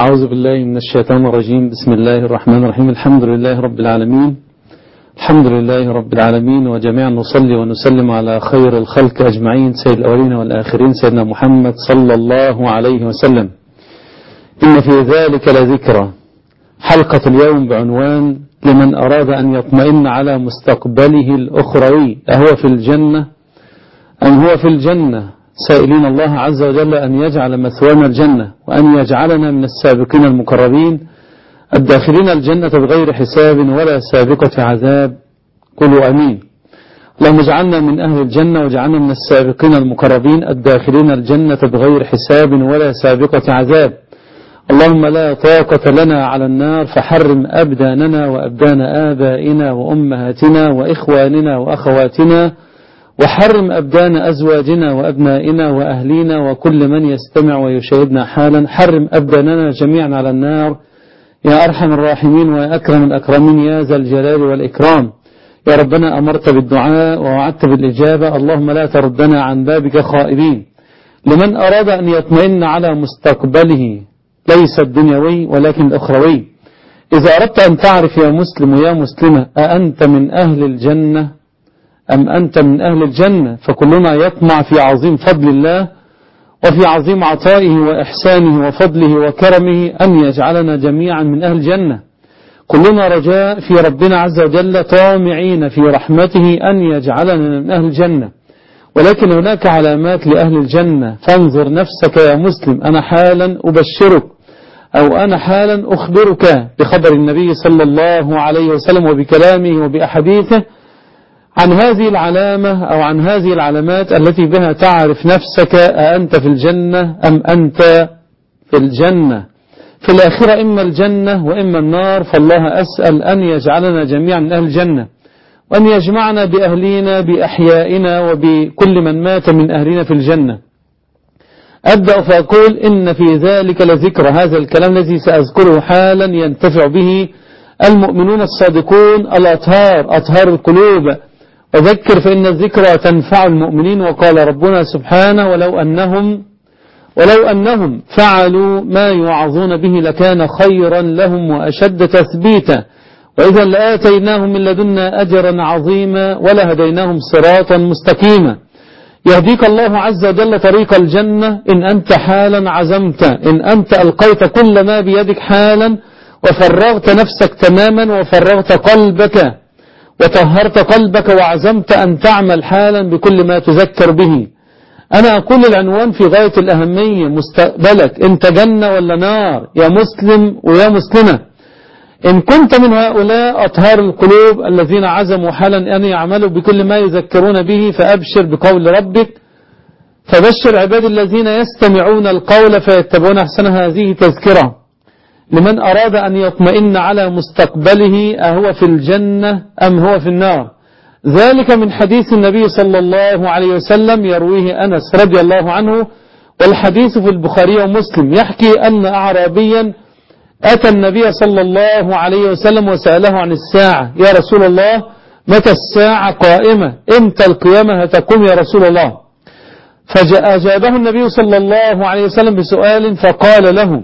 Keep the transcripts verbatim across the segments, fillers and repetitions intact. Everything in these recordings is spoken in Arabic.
أعوذ بالله من الشيطان الرجيم. بسم الله الرحمن الرحيم. الحمد لله رب العالمين الحمد لله رب العالمين وجميعا نصلي ونسلم على خير الخلق أجمعين سيد الأولين والآخرين سيدنا محمد صلى الله عليه وسلم. إن في ذلك لذكرى. حلقة اليوم بعنوان لمن أراد أن يطمئن على مستقبله الأخروي، أهو في الجنة أم هو في الجنة، سائلين الله عز وجل أن يجعل مثوانا الجنة وأن يجعلنا من السابقين المقربين الداخلين الجنة بغير حساب ولا سابقة عذاب. قولوا أمين. اللهم اجعلنا من أهل الجنة واجعلنا من السابقين المقربين الداخلين الجنة بغير حساب ولا سابقة عذاب. اللهم لا طاقة لنا على النار فحرم أبداننا وأبدان آبائنا وأمهاتنا وإخواننا وأخواتنا، وحرم أبدان أزواجنا وأبنائنا وأهلينا وكل من يستمع ويشاهدنا حالا. حرم أبداننا جميعا على النار يا أرحم الراحمين ويا أكرم الأكرمين يا ذا الجلال والإكرام. يا ربنا أمرت بالدعاء ووعدت بالإجابة، اللهم لا تردنا عن بابك خائبين. لمن أراد أن يطمئن على مستقبله ليس الدنيوي ولكن الأخروي، إذا أردت أن تعرف يا مسلم ويا مسلمة أأنت من أهل الجنة أم أنت من أهل الجنة، فكلنا يطمع في عظيم فضل الله وفي عظيم عطائه وإحسانه وفضله وكرمه أن يجعلنا جميعا من أهل الجنة. كلنا رجاء في ربنا عز وجل طامعين في رحمته أن يجعلنا من أهل الجنة، ولكن هناك علامات لأهل الجنة. فانظر نفسك يا مسلم. أنا حالا أبشرك أو أنا حالا أخبرك بخبر النبي صلى الله عليه وسلم وبكلامه وبأحاديثه عن هذه العلامة أو عن هذه العلامات التي بها تعرف نفسك أأنت في الجنة أم أنت في الجنة. في الآخرة إما الجنة وإما النار، فالله أسأل أن يجعلنا جميعا من أهل الجنة وأن يجمعنا بأهلنا بأحيائنا وبكل من مات من أهلنا في الجنة. أبدأ فأقول إن في ذلك لذكر. هذا الكلام الذي سأذكره حالا ينتفع به المؤمنون الصادقون الأطهار أطهار القلوب. وذكر فإن الذكرى تنفع المؤمنين. وقال ربنا سبحانه ولو أنهم ولو أنهم فعلوا ما يوعظون به لكان خيرا لهم وأشد تثبيتا وإذا لآتيناهم من لدنا أجرا عظيما ولهديناهم صراطا مستقيما. يهديك الله عز وجل طريق الجنة إن أنت حالا عزمت، إن أنت ألقيت كل ما بيدك حالا وفرغت نفسك تماما وفرغت قلبك وطهرت قلبك وعزمت أن تعمل حالا بكل ما تذكر به. أنا أقول العنوان في غاية الأهمية. مستقبلك أنت جنة ولا نار يا مسلم ويا مسلمة. إن كنت من هؤلاء أطهار القلوب الذين عزموا حالا أن يعملوا بكل ما يذكرون به فأبشر بقول ربك فبشر عباد الذين يستمعون القول فيتبعون أحسن. هذه تذكرة لمن أراد أن يطمئن على مستقبله أهو في الجنة أم هو في النار. ذلك من حديث النبي صلى الله عليه وسلم يرويه أنس رضي الله عنه، والحديث في البخاري ومسلم. يحكي أن أعرابيا أتى النبي صلى الله عليه وسلم وسأله عن الساعة. يا رسول الله متى الساعة قائمة؟ إمتى القيامة هتقوم يا رسول الله؟ فأجابه النبي صلى الله عليه وسلم بسؤال فقال له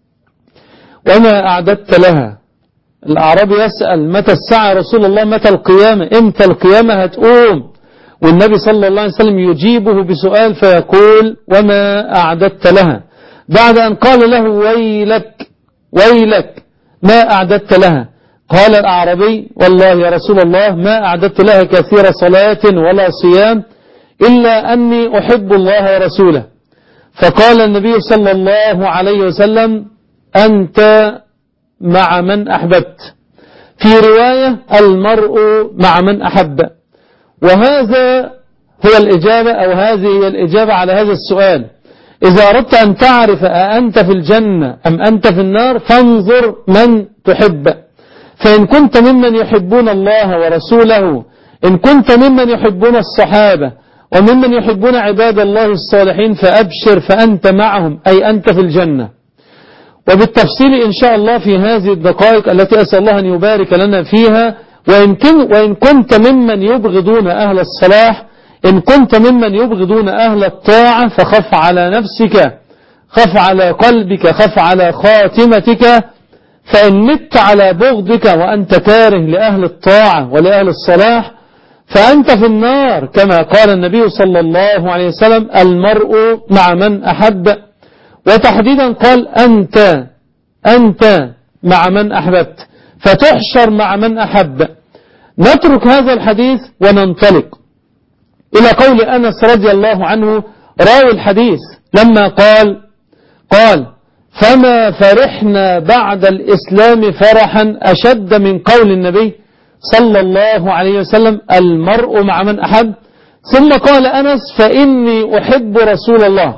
وما أعددت لها؟ الأعرابي يسأل متى الساعة يا رسول الله، متى القيامة، إمتى القيامة هتقوم؟ والنبي صلى الله عليه وسلم يجيبه بسؤال فيقول وما أعددت لها، بعد أن قال له ويلك ويلك ما أعددت لها. قال الأعرابي والله يا رسول الله ما أعددت لها كثير صلاة ولا صيام إلا أني أحب الله ورسوله. فقال النبي صلى الله عليه وسلم أنت مع من أحببت، في رواية المرء مع من أحب. وهذا هو الإجابة أو هذه هي الإجابة على هذا السؤال. إذا أردت أن تعرف أأنت في الجنة أم أنت في النار فانظر من تحب. فإن كنت ممن يحبون الله ورسوله، إن كنت ممن يحبون الصحابة وممن يحبون عباد الله الصالحين فأبشر فأنت معهم، أي أنت في الجنة. وبالتفصيل إن شاء الله في هذه الدقائق التي أسأل الله أن يبارك لنا فيها. وإن, وإن كنت ممن يبغضون أهل الصلاح، إن كنت ممن يبغضون أهل الطاعة فخف على نفسك خف على قلبك، خف على خاتمتك، فإن مت على بغضك وأنت كاره لأهل الطاعة ولأهل الصلاح فأنت في النار، كما قال النبي صلى الله عليه وسلم: المرء مع من أحب، وتحديدا قال: أنت أنت مع من أحببت، فتحشر مع من أحب. نترك هذا الحديث وننطلق إلى قول أنس رضي الله عنه راوي الحديث لما قال قال فما فرحنا بعد الإسلام فرحا أشد من قول النبي صلى الله عليه وسلم: المرء مع من أحب. ثم قال أنس: فإني أحب رسول الله.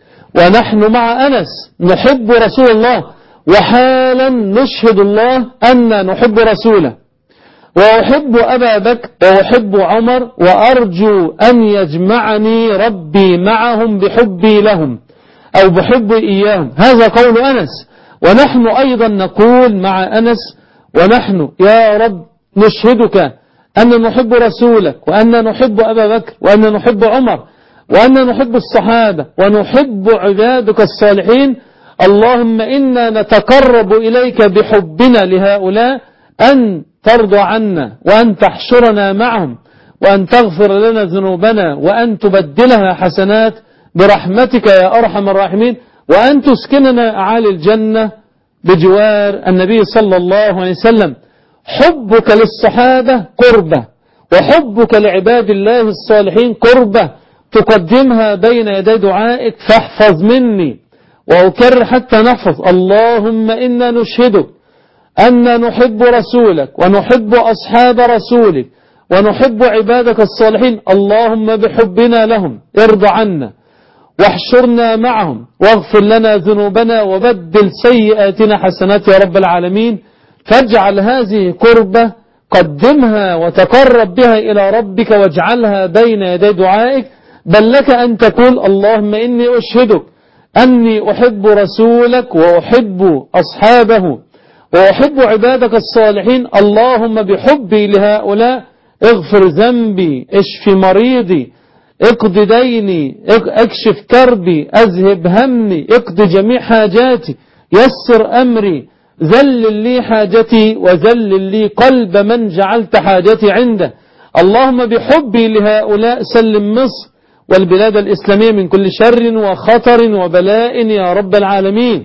ونحن مع أنس نحب رسول الله، وحالا نشهد الله أن نحب رسوله، وأحب أبا بكر وأحب عمر، وأرجو أن يجمعني ربي معهم بحبي لهم أو بحبي إياهم. هذا قول أنس، ونحن أيضا نقول مع أنس: ونحن يا رب نشهدك أن نحب رسولك، وأن نحب أبا بكر، وأن نحب عمر، وأن نحب الصحابة، ونحب عبادك الصالحين. اللهم إنا نتقرب إليك بحبنا لهؤلاء أن ترضى عنا، وأن تحشرنا معهم، وأن تغفر لنا ذنوبنا، وأن تبدلها حسنات برحمتك يا أرحم الراحمين، وأن تسكننا أعالي الجنة بجوار النبي صلى الله عليه وسلم. حبك للصحابة قربة، وحبك لعباد الله الصالحين قربة تقدمها بين يدي دعائك، فاحفظ مني. وأكرر حتى نحفظ: اللهم إنا نشهدك أن نحب رسولك، ونحب أصحاب رسولك، ونحب عبادك الصالحين. اللهم بحبنا لهم ارض عنا، واحشرنا معهم، واغفر لنا ذنوبنا، وبدل سيئاتنا حسنات يا رب العالمين. فاجعل هذه قربة قدمها وتقرب بها إلى ربك، واجعلها بين يدي دعائك. بل لك أن تقول: اللهم إني أشهدك أني أحب رسولك، وأحب أصحابه، وأحب عبادك الصالحين. اللهم بحبي لهؤلاء اغفر ذنبي، اشف مريضي، اقض ديني، اكشف كربي، اذهب همي، اقض جميع حاجاتي، يسر أمري، ذلل لي حاجتي، وذلل لي قلب من جعلت حاجتي عنده. اللهم بحبي لهؤلاء سلم مصر والبلاد الإسلامية من كل شر وخطر وبلاء يا رب العالمين.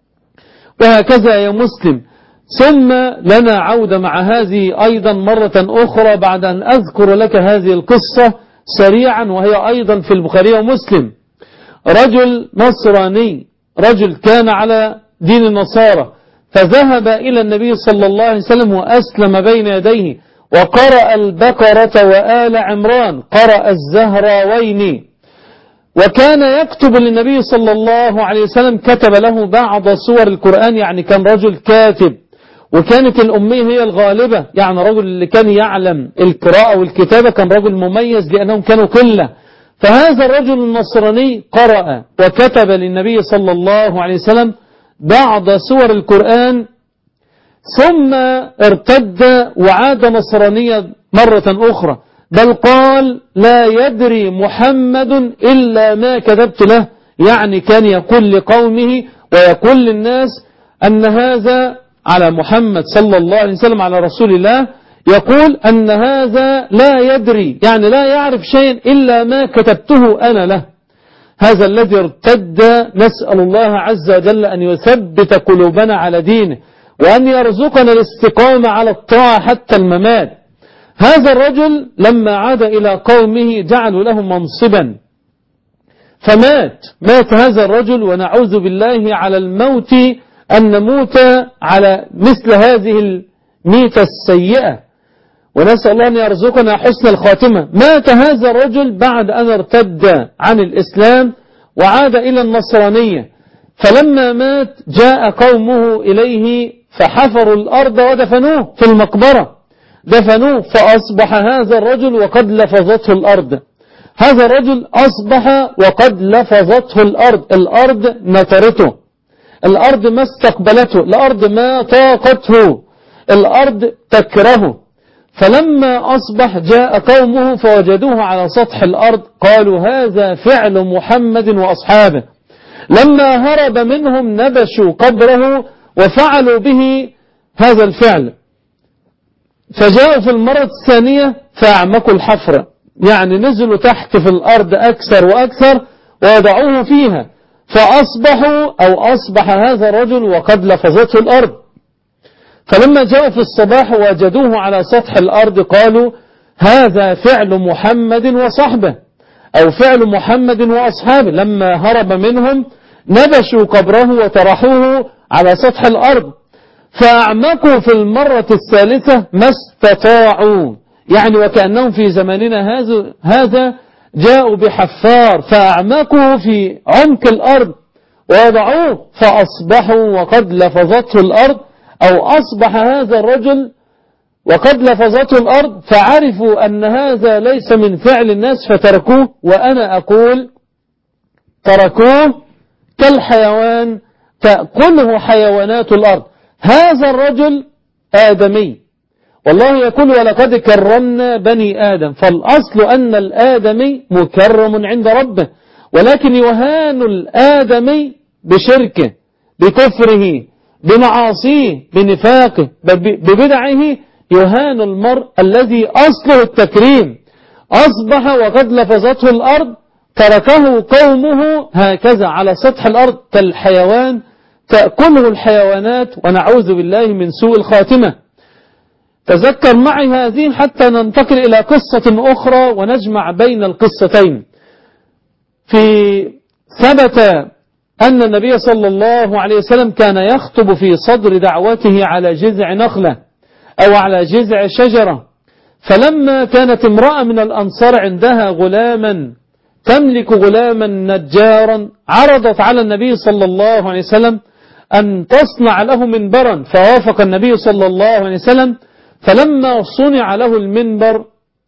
وهكذا يا مسلم. ثم لنا عودة مع هذه أيضا مرة أخرى بعد أن أذكر لك هذه القصة سريعا، وهي أيضا في البخاري ومسلم. رجل نصراني، رجل كان على دين النصارى، فذهب إلى النبي صلى الله عليه وسلم وأسلم بين يديه، وقرأ البقرة وآل عمران، قرأ الزهراوين، وكان يكتب للنبي صلى الله عليه وسلم، كتب له بعض سور القرآن، يعني كان رجل كاتب، وكانت الأمية هي الغالبة، يعني رجل اللي كان يعلم القراءة والكتابة كان رجل مميز لأنهم كانوا قلة. فهذا الرجل النصراني قرأ وكتب للنبي صلى الله عليه وسلم بعض سور القرآن، ثم ارتد وعاد نصرانيا مرة أخرى، بل قال: لا يدري محمد إلا ما كتبت له. يعني كان يقول لقومه ويقول للناس أن هذا على محمد صلى الله عليه وسلم، على رسول الله، يقول أن هذا لا يدري، يعني لا يعرف شيئا إلا ما كتبته أنا له. هذا الذي ارتد، نسأل الله عز وجل أن يثبت قلوبنا على دينه، وأن يرزقنا الاستقامة على الطاعة حتى الممات. هذا الرجل لما عاد إلى قومه جعلوا له منصبا فمات. مات هذا الرجل، ونعوذ بالله على الموت أن نموت على مثل هذه الميتة السيئة، ونسأل الله أن يرزقنا حسن الخاتمة. مات هذا الرجل بعد أن ارتد عن الإسلام وعاد إلى النصرانية. فلما مات جاء قومه إليه فحفروا الأرض ودفنوه في المقبرة، دفنوه، فأصبح هذا الرجل وقد لفظته الأرض. هذا الرجل أصبح وقد لفظته الأرض، الأرض نثرته، الأرض ما استقبلته، الأرض ما طاقته، الأرض تكرهه. فلما أصبح جاء قومه فوجدوه على سطح الأرض، قالوا: هذا فعل محمد وأصحابه، لما هرب منهم نبشوا قبره وفعلوا به هذا الفعل، فجاءوا في المرة الثانية فأعمقوا الحفر، يعني نزلوا تحت في الأرض أكثر وأكثر ووضعوه فيها، فأصبحوا أو أصبح هذا الرجل وقد لفظته الأرض. فلما جاءوا في الصباح وجدوه على سطح الأرض قالوا هذا فعل محمد وصحبه، أو فعل محمد وأصحابه، لما هرب منهم نبشوا قبره وطرحوه على سطح الأرض، فأعمقوا في المرة الثالثة ما استطاعوا، يعني وكأنهم في زماننا هذا هذا جاءوا بحفار فأعمقوا في عمق الأرض ووضعوه، فأصبحوا وقد لفظته الأرض، أو أصبح هذا الرجل وقد لفظته الأرض، فعرفوا أن هذا ليس من فعل الناس فتركوه. وأنا أقول تركوه كالحيوان تأكله حيوانات الأرض. هذا الرجل آدمي، والله يقول ولقد كرمنا بني آدم، فالأصل أن الآدمي مكرم عند ربه، ولكن يهان الآدمي بشركه، بكفره، بمعاصيه، بنفاقه، ببدعه، يهان المرء الذي أصله التكريم. أصبح وقد لفظته الأرض، تركه قومه هكذا على سطح الأرض كالحيوان تأكله الحيوانات، ونعوذ بالله من سوء الخاتمة. تذكر معي هذه حتى ننتقل إلى قصة أخرى ونجمع بين القصتين. في ثبت أن النبي صلى الله عليه وسلم كان يخطب في صدر دعوته على جذع نخلة أو على جذع شجرة، فلما كانت امرأة من الأنصار عندها غلاما تملك غلاما نجارا، عرضت على النبي صلى الله عليه وسلم أن تصنع له منبرا، فوافق النبي صلى الله عليه وسلم. فلما صنع له المنبر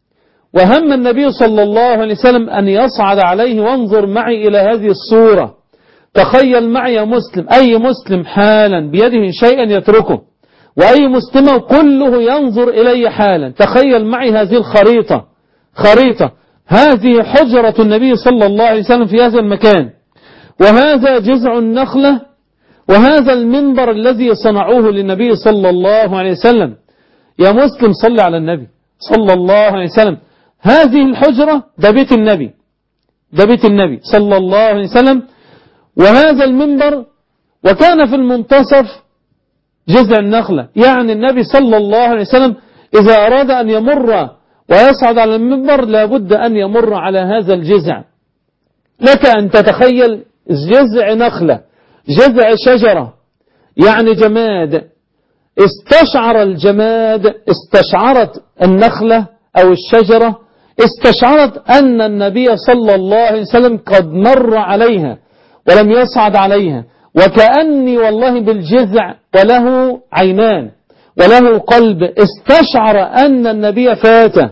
وهم النبي صلى الله عليه وسلم أن يصعد عليه، وانظر معي إلى هذه الصورة، تخيل معي يا مسلم، أي مسلم حالا بيده شيئا يتركه، وأي مسلم كله ينظر إلي حالا. تخيل معي هذه الخريطة، خريطة هذه حجرة النبي صلى الله عليه وسلم في هذا المكان، وهذا جذع النخلة، وهذا المنبر الذي صنعوه للنبي صلى الله عليه وسلم. يا مسلم صل على النبي صلى الله عليه وسلم. هذه الحجرة ده بيت النبي، ده بيت النبي صلى الله عليه وسلم، وهذا المنبر، وكان في المنتصف جذع النخلة، يعني النبي صلى الله عليه وسلم إذا أراد أن يمر ويصعد على المنبر لابد أن يمر على هذا الجذع. لك أن تتخيل جذع نخلة، جذع شجرة، يعني جماد. استشعر الجماد، استشعرت النخلة أو الشجرة، استشعرت أن النبي صلى الله عليه وسلم قد مر عليها ولم يصعد عليها، وكأني والله بالجذع وله عينان وله قلب. استشعر أن النبي فاته،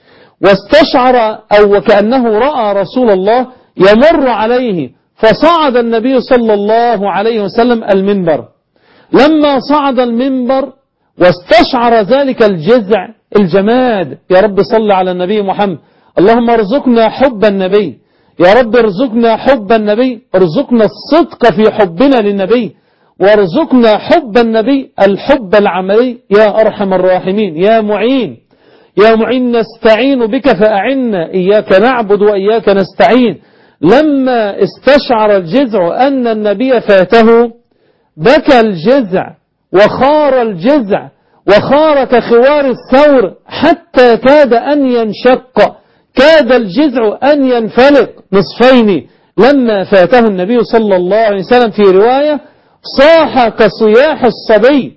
واستشعر أو وكأنه رأى رسول الله يمر عليه، فصعد النبي صلى الله عليه وسلم المنبر. لما صعد المنبر واستشعر ذلك الجذع الجماد، يا رب صل على النبي محمد، اللهم ارزقنا حب النبي، يا رب ارزقنا حب النبي، ارزقنا الصدق في حبنا للنبي، وارزقنا حب النبي الحب العملي يا أرحم الراحمين. يا معين، يا معين نستعين بك فأعنا، إياك نعبد وإياك نستعين. لما استشعر الجذع أن النبي فاته بكى الجذع وخار الجذع وخار كخوار الثور حتى كاد أن ينشق، كاد الجذع أن ينفلق نصفين. لما فاته النبي صلى الله عليه وسلم في رواية صاح كصياح الصبي،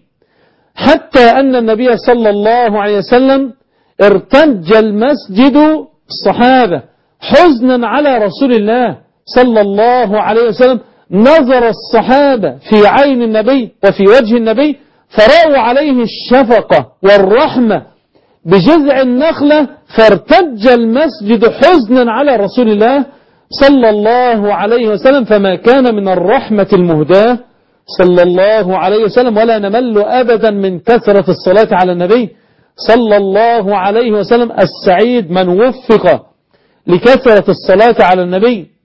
حتى أن النبي صلى الله عليه وسلم ارتج المسجد الصحابة حزنا على رسول الله صلى الله عليه وسلم. نظر الصحابة في عين النبي وفي وجه النبي فرأوا عليه الشفقة والرحمة بجذع النخلة، فارتج المسجد حزنا على رسول الله صلى الله عليه وسلم. فما كان من الرحمة المهداة صلى الله عليه وسلم، ولا نمل أبدا من كثرة الصلاة على النبي صلى الله عليه وسلم. السعيد من وفق لكثرة الصلاة على النبي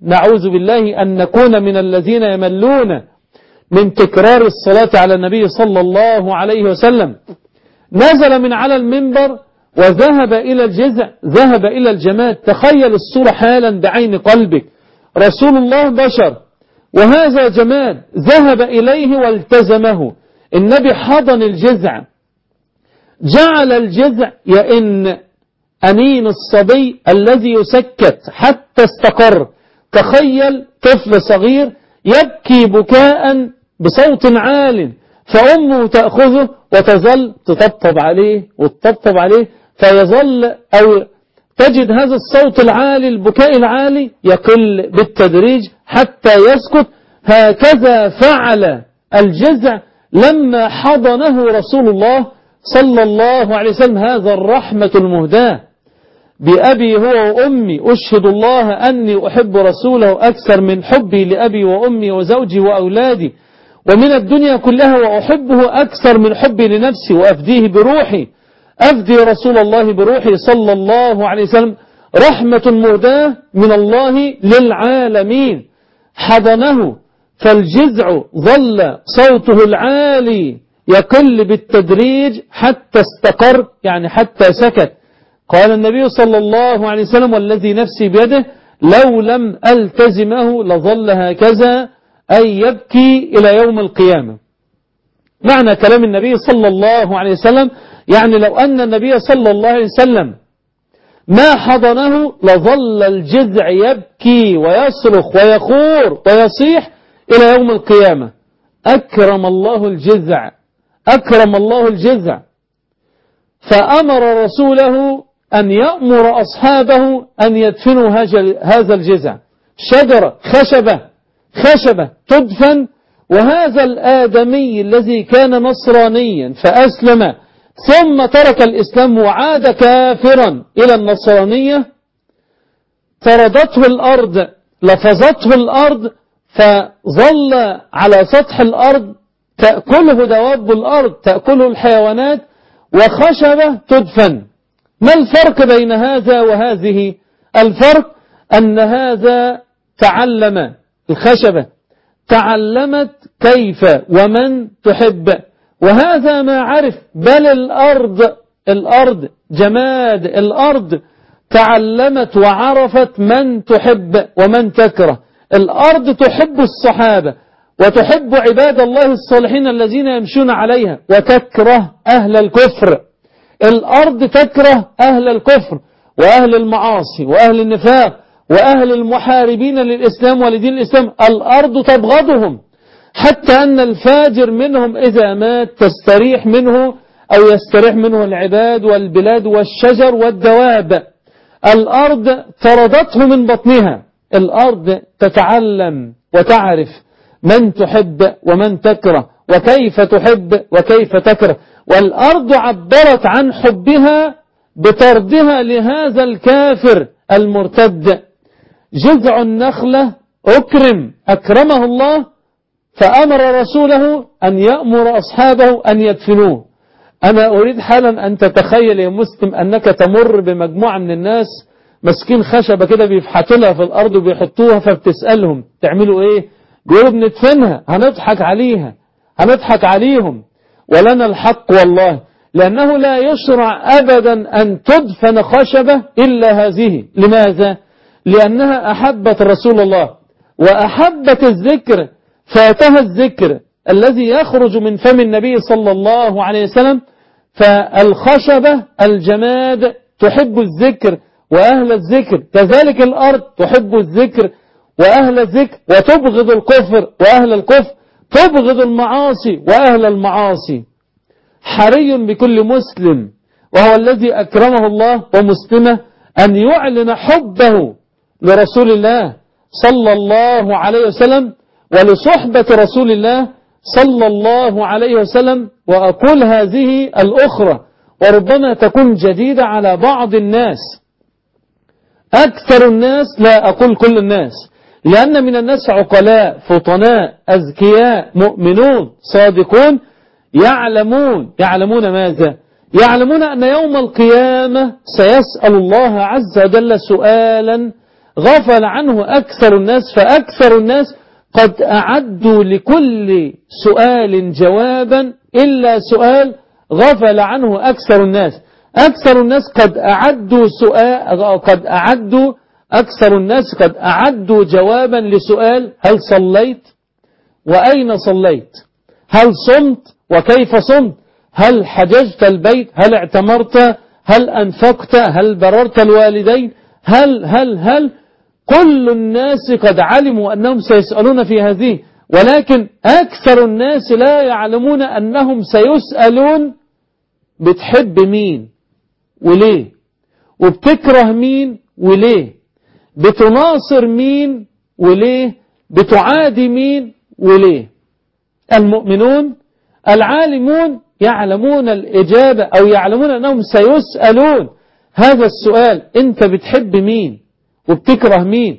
نعوذ بالله أن نكون من الذين يملون من تكرار الصلاة على النبي صلى الله عليه وسلم. نزل من على المنبر وذهب إلى الجذع، ذهب إلى الجماد. تخيل الصورة حالا بعين قلبك، رسول الله بشر وهذا جماد، ذهب إليه والتزمه. النبي حضن الجذع، جعل الجذع يئن أنين الصبي الذي يسكت حتى استقر. تخيل طفل صغير يبكي بكاء بصوت عال، فأمه تأخذه وتظل تطبطب عليه وتطبطب عليه، فيظل أو تجد هذا الصوت العالي البكاء العالي يقل بالتدريج حتى يسكت. هكذا فعل الجذع لما حضنه رسول الله صلى الله عليه وسلم. هذا الرحمة المهداة. بأبي هو وأمي أشهد الله أني أحب رسوله أكثر من حبي لأبي وأمي وزوجي وأولادي ومن الدنيا كلها، وأحبه أكثر من حبي لنفسي وأفديه بروحي. أفدي رسول الله بروحي صلى الله عليه وسلم. رحمة مهداة من الله للعالمين. حضنه، فالجذع ظل صوته العالي يقل بالتدريج حتى استقر، يعني حتى سكت. قال النبي صلى الله عليه وسلم والذي نفسي بيده لو لم ألتزمه لظل هكذا، أي يبكي إلى يوم القيامة. معنى كلام النبي صلى الله عليه وسلم يعني لو أن النبي صلى الله عليه وسلم ما حضنه لظل الجذع يبكي ويصرخ ويخور ويصيح إلى يوم القيامة. أكرم الله الجذع، أكرم الله الجذع. فأمر رسوله أن يأمر أصحابه أن يدفنوا هذا الجذع. شجرة خشبة خشبة تدفن. وهذا الآدمي الذي كان نصرانيا فأسلم ثم ترك الإسلام وعاد كافرا إلى النصرانية، طردته الأرض، لفظته الأرض، فظل على سطح الأرض تأكله دواب الأرض، تأكله الحيوانات، وخشبة تدفن. ما الفرق بين هذا وهذه؟ الفرق أن هذا تعلم، الخشبة تعلمت كيف ومن تحب، وهذا ما عرف. بل الأرض، الأرض جماد، الأرض تعلمت وعرفت من تحب ومن تكره. الأرض تحب الصحابة وتحب عباد الله الصالحين الذين يمشون عليها، وتكره أهل الكفر. الأرض تكره أهل الكفر وأهل المعاصي وأهل النفاق وأهل المحاربين للإسلام ولدين الإسلام. الأرض تبغضهم، حتى أن الفاجر منهم إذا مات تستريح منه أو يستريح منه العباد والبلاد والشجر والدواب. الأرض طردته من بطنها. الأرض تتعلم وتعرف من تحب ومن تكره وكيف تحب وكيف تكره. والأرض عبرت عن حبها بطردها لهذا الكافر المرتد. جذع النخلة أكرم، أكرمه الله، فأمر رسوله أن يأمر أصحابه أن يدفنوه. أنا أريد حالا أن تتخيل يا مسلم أنك تمر بمجموعة من الناس مسكين خشبة كده بيفحطوا لها في الأرض وبيحطوها، فبتسألهم تعملوا إيه؟ بيقولوا بندفنها، هنضحك عليها، هنضحك عليهم، ولنا الحق والله، لأنه لا يشرع أبدا أن تدفن خشبة إلا هذه. لماذا؟ لأنها أحبت رسول الله وأحبت الذكر، فاتها الذكر الذي يخرج من فم النبي صلى الله عليه وسلم. فالخشبة الجماد تحب الذكر وأهل الذكر، كذلك الأرض تحب الذكر وأهل الذكر، وتبغض الكفر وأهل الكفر، تبغض المعاصي وأهل المعاصي. حري بكل مسلم وهو الذي أكرمه الله ومسلمه أن يعلن حبه لرسول الله صلى الله عليه وسلم ولصحبة رسول الله صلى الله عليه وسلم. وأقول هذه الأخرى وربما تكون جديدة على بعض الناس، أكثر الناس، لا أقول كل الناس، لأن من الناس عقلاء فطناء أذكياء مؤمنون صادقون يعلمون يعلمون ماذا؟ يعلمون أن يوم القيامة سيسأل الله عز وجل سؤالا غفل عنه أكثر الناس، فأكثر الناس قد أعدوا لكل سؤال جوابا إلا سؤال غفل عنه أكثر الناس. أكثر الناس قد أعدوا سؤال قد أعدوا أكثر الناس قد أعدوا جوابا لسؤال: هل صليت؟ وأين صليت؟ هل صمت؟ وكيف صمت؟ هل حججت البيت؟ هل اعتمرت؟ هل أنفقت؟ هل بررت الوالدين؟ هل هل هل كل الناس قد علموا أنهم سيسألون في هذه، ولكن أكثر الناس لا يعلمون أنهم سيسألون بتحب مين وليه، وبتكره مين وليه، بتناصر مين وليه، بتعادي مين وليه. المؤمنون العالمون يعلمون الإجابة، أو يعلمون أنهم سيسألون هذا السؤال: أنت بتحب مين وبتكره مين؟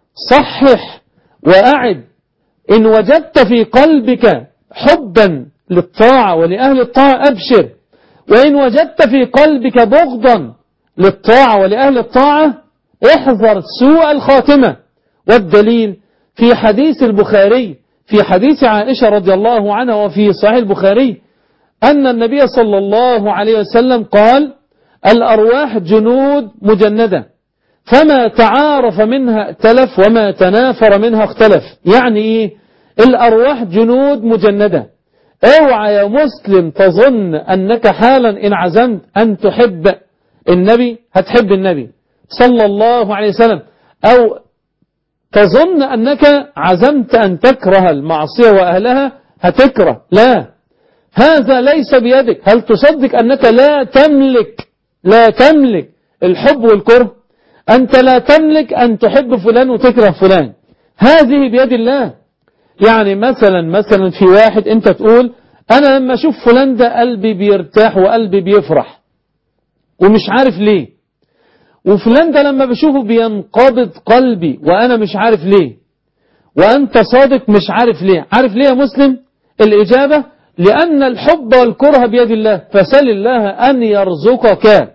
صحح وأعد. إن وجدت في قلبك حبا للطاعة ولأهل الطاعة أبشر، وإن وجدت في قلبك بغضا للطاعة ولأهل الطاعة احذر سوء الخاتمة. والدليل في حديث البخاري، في حديث عائشة رضي الله عنها وفي صحيح البخاري، أن النبي صلى الله عليه وسلم قال: الأرواح جنود مجندة، فما تعارف منها ائتلف وما تنافر منها اختلف. يعني إيه؟ الأرواح جنود مجندة. اوعى يا مسلم تظن أنك حالا إن عزمت أن تحب النبي هتحب النبي صلى الله عليه وسلم، أو تظن أنك عزمت أن تكره المعصية وأهلها هتكره. لا، هذا ليس بيدك. هل تصدق أنك لا تملك لا تملك الحب والكره؟ أنت لا تملك أن تحب فلان وتكره فلان، هذه بيد الله. يعني مثلا مثلا في واحد أنت تقول: أنا لما أشوف فلان ده قلبي بيرتاح وقلبي بيفرح ومش عارف ليه، وفلان ده لما بشوفه بينقبض قلبي وأنا مش عارف ليه، وأنت صادق مش عارف ليه. عارف ليه يا مسلم؟ الإجابة: لأن الحب والكره بيد الله، فسل الله أن يرزقك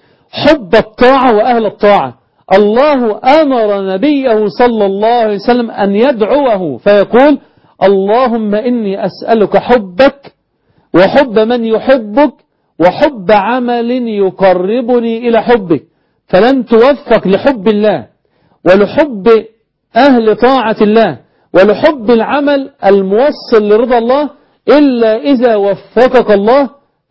حب الطاعة وأهل الطاعة. الله أمر نبيه صلى الله عليه وسلم أن يدعوه فيقول: اللهم إني أسألك حبك وحب من يحبك وحب عمل يقربني إلى حبك. فلن توفق لحب الله ولحب أهل طاعة الله ولحب العمل الموصل لرضا الله إلا إذا وفقك الله.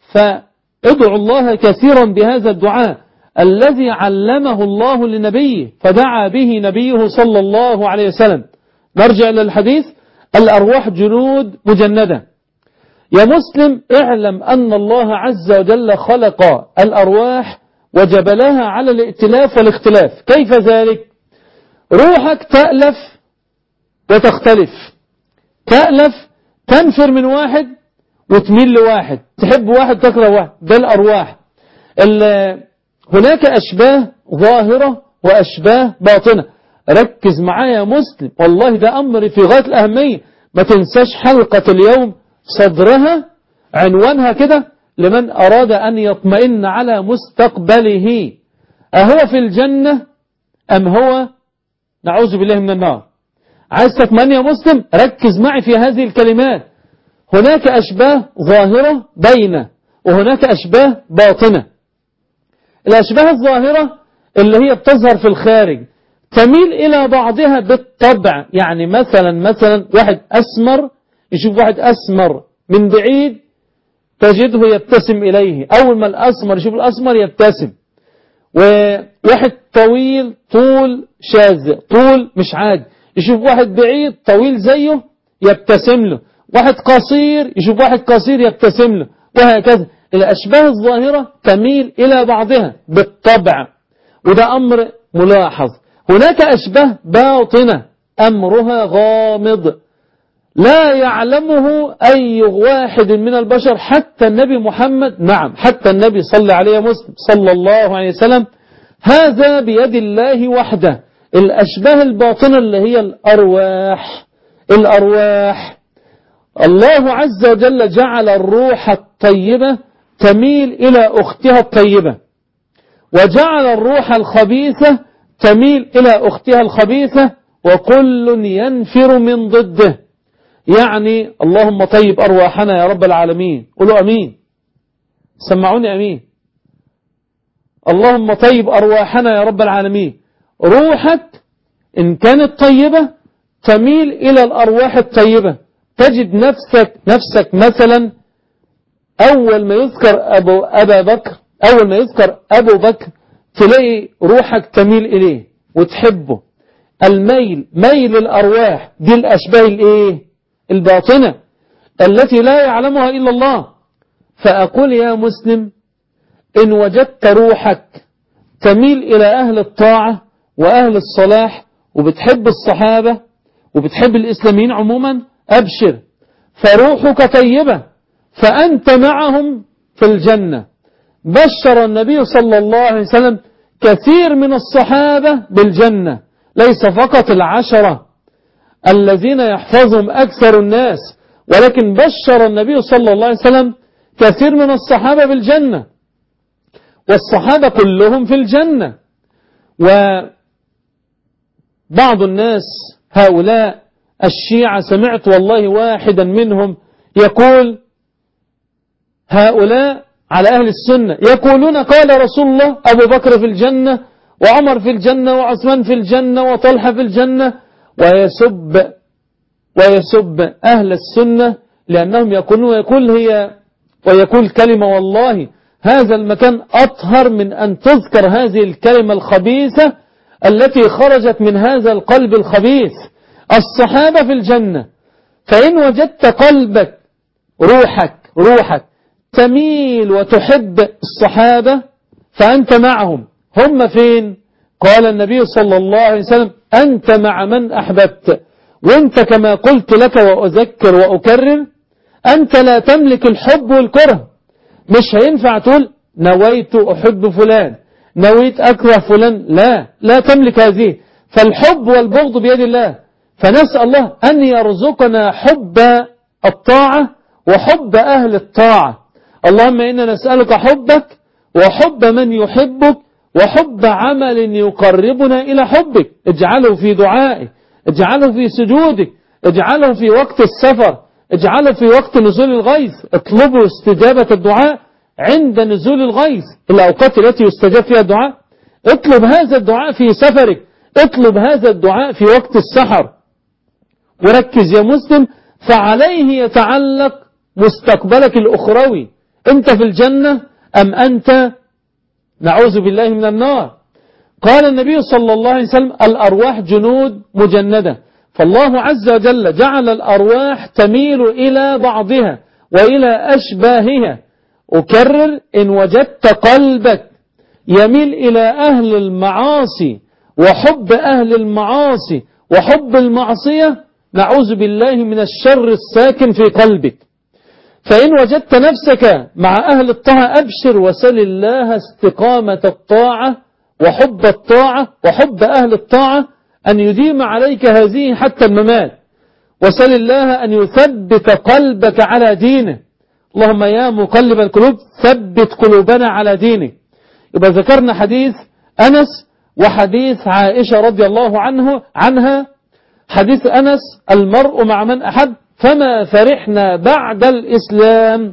فادعوا الله كثيرا بهذا الدعاء الذي علمه الله لنبيه، فدعا به نبيه صلى الله عليه وسلم. نرجع إلى الحديث: الأرواح جنود مجندة. يا مسلم اعلم أن الله عز وجل خلق الأرواح وجبلها على الائتلاف والاختلاف. كيف ذلك؟ روحك تألف وتختلف، تألف تنفر من واحد وتميل لواحد، تحب واحد تكره واحد. ده الأرواح. هناك أشباه ظاهرة وأشباه باطنة. ركز معايا يا مسلم، والله ده أمر في غاية الأهمية. ما تنساش حلقة اليوم صدرها عنوانها كده: لمن أراد أن يطمئن على مستقبله، أهو في الجنة أم هو نعوذ بالله من النار. عايز تطمئن يا مسلم؟ ركز معي في هذه الكلمات. هناك أشباه ظاهرة بينه، وهناك أشباه باطنة. الأشباه الظاهرة اللي هي بتظهر في الخارج تميل إلى بعضها بالطبع. يعني مثلا مثلا واحد أسمر يشوف واحد أسمر من بعيد تجده يبتسم إليه، أول ما الأسمر يشوف الأسمر يبتسم. وواحد طويل طول شاذ، طول مش عادي، يشوف واحد بعيد طويل زيه يبتسم له. واحد قصير يشوف واحد قصير يبتسم له، وهكذا. الأشباه الظاهرة تميل إلى بعضها بالطبع، وده أمر ملاحظ. هناك أشباه باطنة أمرها غامض لا يعلمه أي واحد من البشر، حتى النبي محمد. نعم، حتى النبي صلى عليه مسلم صلى الله عليه وسلم. هذا بيد الله وحده. الأشباه الباطنة اللي هي الأرواح. الأرواح الله عز وجل جعل الروح الطيبة تميل إلى أختها الطيبة، وجعل الروح الخبيثة تميل إلى أختها الخبيثة وكل ينفر من ضده. يعني اللهم طيب أرواحنا يا رب العالمين، قولوا أمين، سمعوني أمين. اللهم طيب أرواحنا يا رب العالمين. روحك إن كانت طيبة تميل إلى الأرواح الطيبة. تجد نفسك نفسك مثلا أول ما يذكر أبو أبا بكر أول ما يذكر أبو بكر تلاقي روحك تميل إليه وتحبه. الميل ميل الأرواح دي الأشباه الإيه؟ الباطنة التي لا يعلمها إلا الله. فأقول يا مسلم إن وجدت روحك تميل إلى أهل الطاعة وأهل الصلاح وبتحب الصحابة وبتحب الإسلاميين عموما، أبشر، فروحك طيبة فأنت معهم في الجنة. بشر النبي صلى الله عليه وسلم كثير من الصحابة بالجنة، ليس فقط العشرة الذين يحفظهم أكثر الناس، ولكن بشر النبي صلى الله عليه وسلم كثير من الصحابة بالجنة، والصحابة كلهم في الجنة. وبعض الناس هؤلاء الشيعة سمعت والله واحدا منهم يقول هؤلاء على أهل السنة يقولون قال رسول الله أبو بكر في الجنة وعمر في الجنة وعثمان في الجنة وطلحة في الجنة، ويسب ويسب أهل السنة لأنهم يقولون ويقول هي ويقول كلمة والله هذا المكان أطهر من أن تذكر هذه الكلمة الخبيثة التي خرجت من هذا القلب الخبيث. الصحابة في الجنة، فإن وجدت قلبك روحك روحك تميل وتحب الصحابة فأنت معهم. هم فين؟ قال النبي صلى الله عليه وسلم أنت مع من أحببت. وانت كما قلت لك وأذكر وأكرر أنت لا تملك الحب والكره. مش هينفع تقول نويت أحب فلان نويت أكره فلان، لا لا تملك هذه. فالحب والبغض بيد الله، فنسأل الله أن يرزقنا حب الطاعة وحب أهل الطاعة. اللهم إنا نسألك حبك وحب من يحبك وحب عمل يقربنا إلى حبك. اجعله في دعائك، اجعله في سجودك، اجعله في وقت السفر، اجعله في وقت نزول الغيث. اطلبوا استجابة الدعاء عند نزول الغيث، الأوقات التي يستجاب فيها الدعاء. اطلب هذا الدعاء في سفرك، اطلب هذا الدعاء في وقت السحر. وركز يا مسلم، فعليه يتعلق مستقبلك الأخروي. أنت في الجنة أم أنت نعوذ بالله من النار؟ قال النبي صلى الله عليه وسلم الأرواح جنود مجندة، فالله عز وجل جعل الأرواح تميل إلى بعضها وإلى أشباهها. أكرر، إن وجدت قلبك يميل إلى أهل المعاصي وحب أهل المعاصي وحب المعصية، نعوذ بالله من الشر الساكن في قلبك. فإن وجدت نفسك مع أهل الطاعة أبشر وسل الله استقامة الطاعة وحب الطاعة وحب أهل الطاعة أن يديم عليك هذه حتى الممات. وسل الله أن يثبت قلبك على دينه. اللهم يا مقلب القلوب ثبت قلوبنا على دينك. يبقى ذكرنا حديث أنس وحديث عائشة رضي الله عنه عنها. حديث أنس المرء مع من أحب، فما فرحنا بعد الإسلام،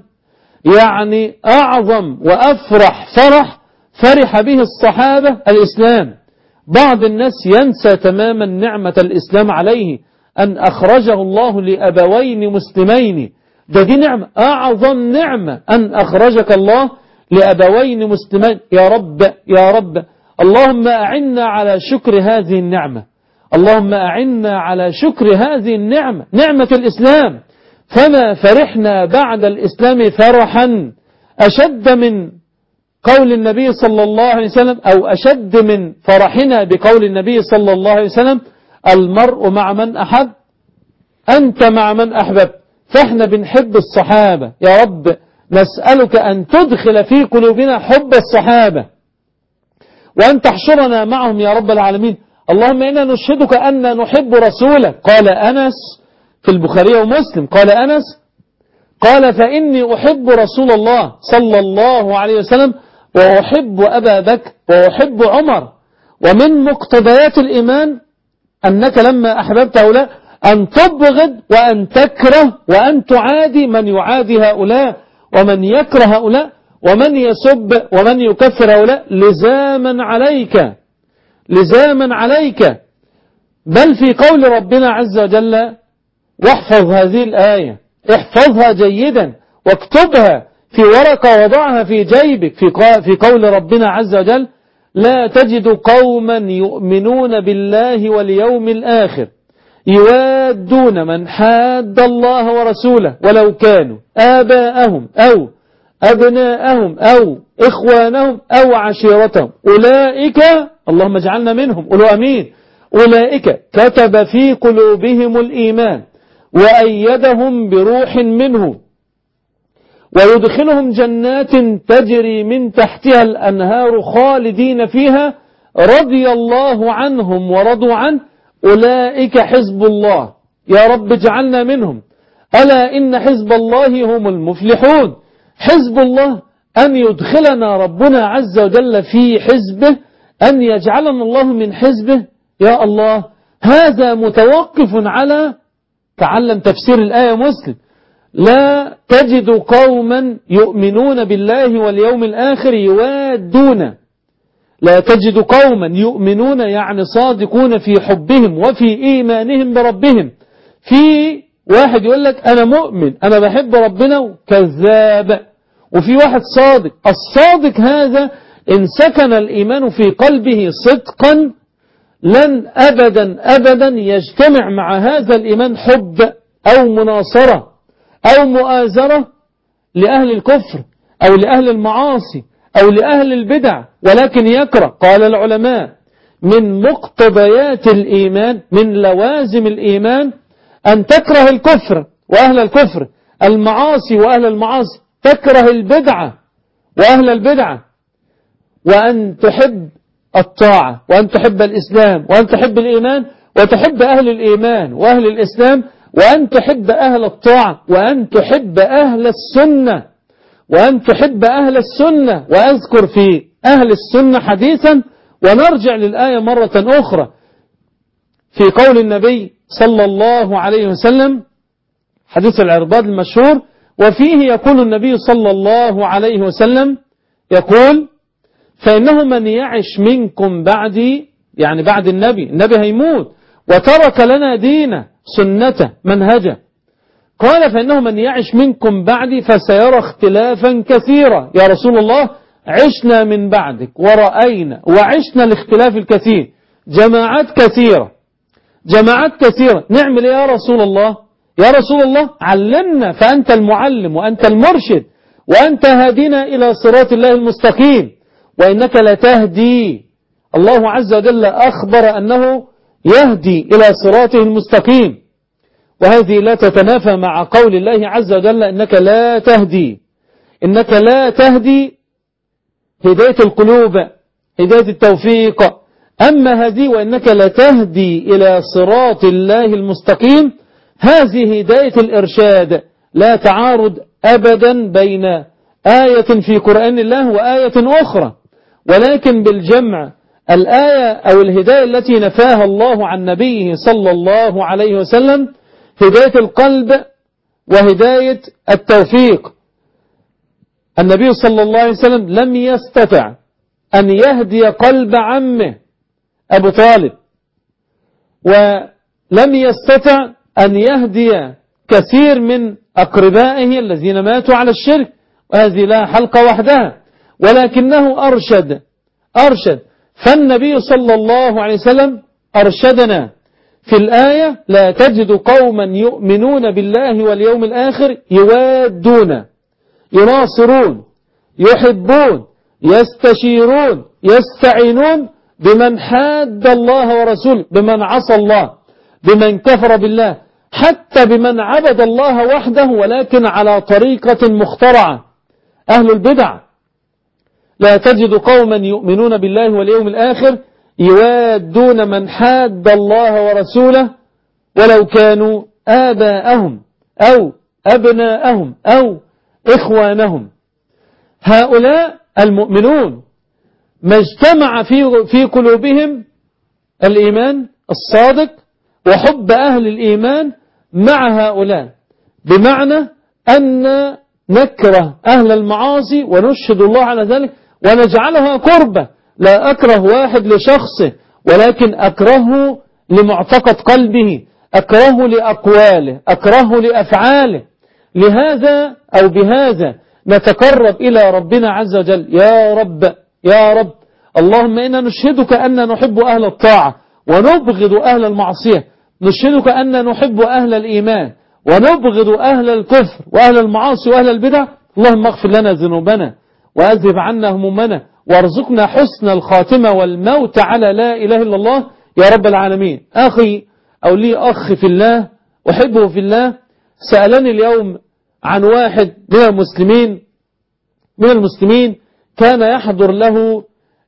يعني أعظم وأفرح فرح فرح به الصحابة الإسلام. بعض الناس ينسى تماما نعمة الإسلام عليه، أن أخرجه الله لأبوين مسلمين. ده دي نعمة، أعظم نعمة أن أخرجك الله لأبوين مسلمين. يا رب يا رب اللهم أعنا على شكر هذه النعمة، اللهم أعنا على شكر هذه النعمة، نعمة الإسلام. فما فرحنا بعد الإسلام فرحا أشد من قول النبي صلى الله عليه وسلم، أو أشد من فرحنا بقول النبي صلى الله عليه وسلم المرء مع من أحب، أنت مع من أحببت. فإحنا بنحب الصحابة، يا رب نسألك أن تدخل في قلوبنا حب الصحابة وأن تحشرنا معهم يا رب العالمين. اللهم إنا نشهدك أن نحب رسولك. قال أنس في البخاري ومسلم، قال أنس قال فإني أحب رسول الله صلى الله عليه وسلم وأحب أبا بكر وأحب عمر ومن مقتضيات الإيمان أنك لما أحببت هؤلاء أن تبغض وأن تكره وأن تعادي من يعادي هؤلاء ومن يكره هؤلاء ومن يسب ومن يكفر هؤلاء لزاما عليك لزاما عليك. بل في قول ربنا عز وجل واحفظ هذه الآية، احفظها جيدا واكتبها في ورقة وضعها في جيبك، في قول ربنا عز وجل لا تجد قوما يؤمنون بالله واليوم الآخر يوادون من حاد الله ورسوله ولو كانوا آباءهم أو أبناءهم أو إخوانهم أو عشيرتهم أولئك اللهم اجعلنا منهم قولوا أمين أولئك كتب في قلوبهم الإيمان وأيدهم بروح منه ويدخلهم جنات تجري من تحتها الأنهار خالدين فيها رضي الله عنهم ورضوا عنه أولئك حزب الله يا رب اجعلنا منهم ألا إن حزب الله هم المفلحون. حزب الله أن يدخلنا ربنا عز وجل في حزبه، أن يجعلنا الله من حزبه. يا الله هذا متوقف على تعلم تفسير الآية مسلم لا تجد قوما يؤمنون بالله واليوم الآخر يوادون. لا تجد قوما يؤمنون يعني صادقون في حبهم وفي إيمانهم بربهم. في واحد يقول لك أنا مؤمن أنا بحب ربنا كذاب، وفي واحد صادق. الصادق هذا إن سكن الإيمان في قلبه صدقا لن أبدا أبدا يجتمع مع هذا الإيمان حب أو مناصرة أو مؤازرة لأهل الكفر أو لأهل المعاصي أو لأهل البدع، ولكن يكره. قال العلماء من مقتضيات الإيمان من لوازم الإيمان أن تكره الكفر وأهل الكفر، المعاصي وأهل المعاصي، تكره البدعة وأهل البدعة، وأن تحب الطاعة وأن تحب الإسلام وأن تحب الإيمان وتحب أهل الإيمان وأهل الإسلام وأن تحب أهل الطاعة وأن تحب أهل السنة وأن تحب أهل السنة. وأذكر في أهل السنة حديثا ونرجع للآية مرة أخرى في قول النبي صلى الله عليه وسلم حديث العرباض المشهور، وفيه يقول النبي صلى الله عليه وسلم يقول فإنه من يعش منكم بعدي يعني بعد النبي النبي هيموت وترك لنا دينه سنته منهجه. قال فإنه من يعش منكم بعدي فسيرى اختلافا كثيرا. يا رسول الله عشنا من بعدك ورأينا وعشنا الاختلاف الكثير، جماعات كثيرة جماعات كثيرة نعمل يا رسول الله؟ يا رسول الله علمنا فأنت المعلم وأنت المرشد وأنت هدينا إلى صراط الله المستقيم وإنك لتهدي. الله عز وجل أخبر أنه يهدي إلى صراطه المستقيم، وهذه لا تتنافى مع قول الله عز وجل إنك لا تهدي إنك لا تهدي هداية القلوب هداية التوفيق. أما هذه وإنك لتهدي إلى صراط الله المستقيم هذه هداية الإرشاد، لا تعارض أبدا بين آية في قرآن الله وآية أخرى، ولكن بالجمع الآية أو الهداية التي نفاها الله عن نبيه صلى الله عليه وسلم هداية القلب وهداية التوفيق. النبي صلى الله عليه وسلم لم يستطع أن يهدي قلب عمه أبو طالب، ولم يستطع أن يهدي كثير من أقربائه الذين ماتوا على الشرك، وهذه لا حلقة وحدها، ولكنه أرشد أرشد فالنبي صلى الله عليه وسلم أرشدنا في الآية لا تجد قوما يؤمنون بالله واليوم الآخر يوادون يناصرون يحبون يستشيرون يستعينون بمن حاد الله ورسوله، بمن عصى الله، بمن كفر بالله، حتى بمن عبد الله وحده ولكن على طريقة مخترعة، أهل البدع. لا تجد قوما يؤمنون بالله واليوم الآخر يوادون من حاد الله ورسوله ولو كانوا آباءهم أو أبناءهم أو إخوانهم. هؤلاء المؤمنون ما اجتمع في في قلوبهم الإيمان الصادق وحب أهل الإيمان مع هؤلاء، بمعنى أن نكره أهل المعاصي ونشهد الله على ذلك ونجعلها قربة. لا أكره واحد لشخصه، ولكن أكرهه لمعتقد قلبه، أكرهه لأقواله، أكرهه لأفعاله. لهذا أو بهذا نتقرب إلى ربنا عز وجل. يا رب يا رب اللهم إنا نشهدك أن نحب أهل الطاعة ونبغض أهل المعصية، نشهدك أن نحب أهل الإيمان ونبغض أهل الكفر وأهل المعاصي وأهل البدع. اللهم اغفر لنا ذنوبنا وأذهب عنا همومنا وارزقنا حسن الخاتمة والموت على لا إله إلا الله يا رب العالمين. أخي أو لي أخ في الله أحبه في الله سألني اليوم عن واحد من المسلمين من المسلمين كان يحضر له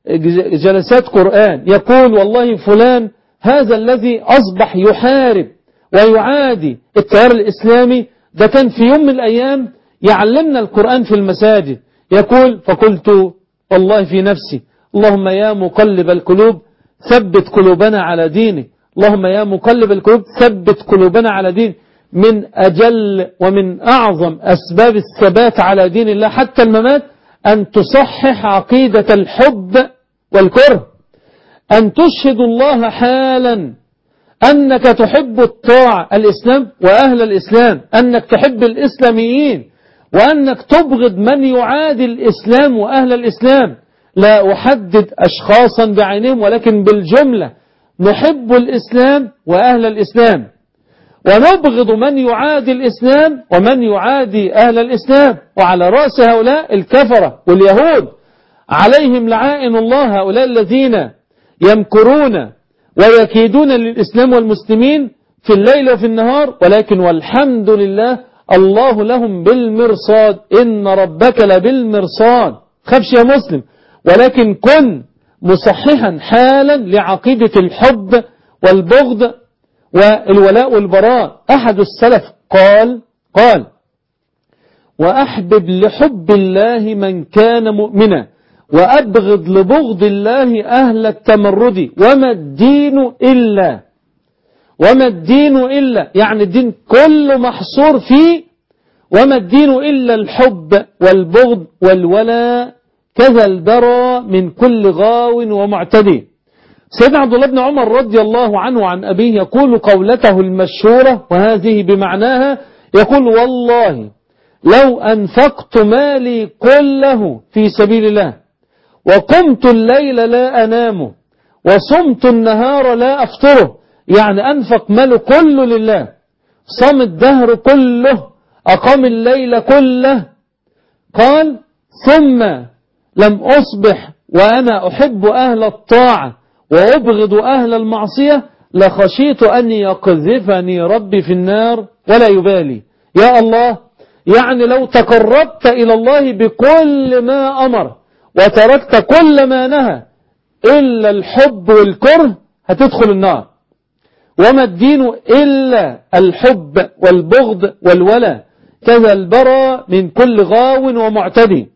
جلسات قرآن، يقول والله فلان هذا الذي أصبح يحارب ويعادي التيار الإسلامي ده كان في يوم من الأيام يعلمنا القرآن في المساجد. يقول فقلت والله في نفسي اللهم يا مقلب القلوب ثبت قلوبنا على دينك، اللهم يا مقلب القلوب ثبت قلوبنا على دينك. من أجل ومن أعظم أسباب الثبات على دين الله حتى الممات أن تصحح عقيدة الحب والكره، أن تشهد الله حالا أنك تحب الطاعة الإسلام وأهل الإسلام، أنك تحب الإسلاميين، وأنك تبغض من يعادي الإسلام وأهل الإسلام. لا أحدد أشخاصا بعينهم ولكن بالجملة نحب الإسلام وأهل الإسلام ونبغض من يعادي الإسلام ومن يعادي أهل الإسلام، وعلى رأس هؤلاء الكفرة واليهود عليهم لعائن الله، هؤلاء الذين يمكرون ويكيدون للإسلام والمسلمين في الليل وفي النهار، ولكن والحمد لله الله لهم بالمرصاد، إن ربك لبالمرصاد. خفش يا مسلم، ولكن كن مصححا حالا لعقيدة الحب والبغض والولاء والبراء. أحد السلف قال قال وأحبب لحب الله من كان مؤمنا وأبغض لبغض الله أهل التمرد وما الدين إلا وما الدين إلا يعني الدين كله محصور فيه وما الدين إلا الحب والبغض والولاء كذا البرى من كل غاو ومعتدي. سيدنا عبد الله بن عمر رضي الله عنه عن أبيه يقول قولته المشهورة وهذه بمعناها، يقول والله لو أنفقت مالي كله في سبيل الله وقمت الليل لا أنام وصمت النهار لا أفطره، يعني أنفق ماله كله لله، صام الدهر كله، أقام الليل كله، قال ثم لم أصبح وأنا أحب أهل الطاعة وأبغض أهل المعصية لخشيت أن يقذفني ربي في النار ولا يبالي. يا الله، يعني لو تقربت إلى الله بكل ما أمر وتركت كل ما نهى إلا الحب والكره هتدخل النار. وما الدين إلا الحب والبغض والولاء كذا البرى من كل غاو ومعتدي.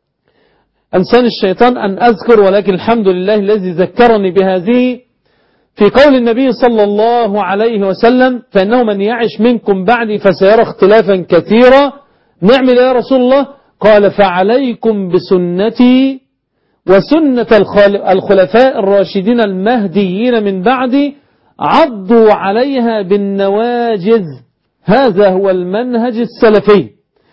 أنسان الشيطان أن أذكر، ولكن الحمد لله الذي ذكرني بهذه في قول النبي صلى الله عليه وسلم فإنه من يعش منكم بعدي فسيرى اختلافا كثيرا. نعمل يا رسول الله؟ قال فعليكم بسنتي وسنة الخلفاء الراشدين المهديين من بعدي عضوا عليها بالنواجذ، هذا هو المنهج السلفي.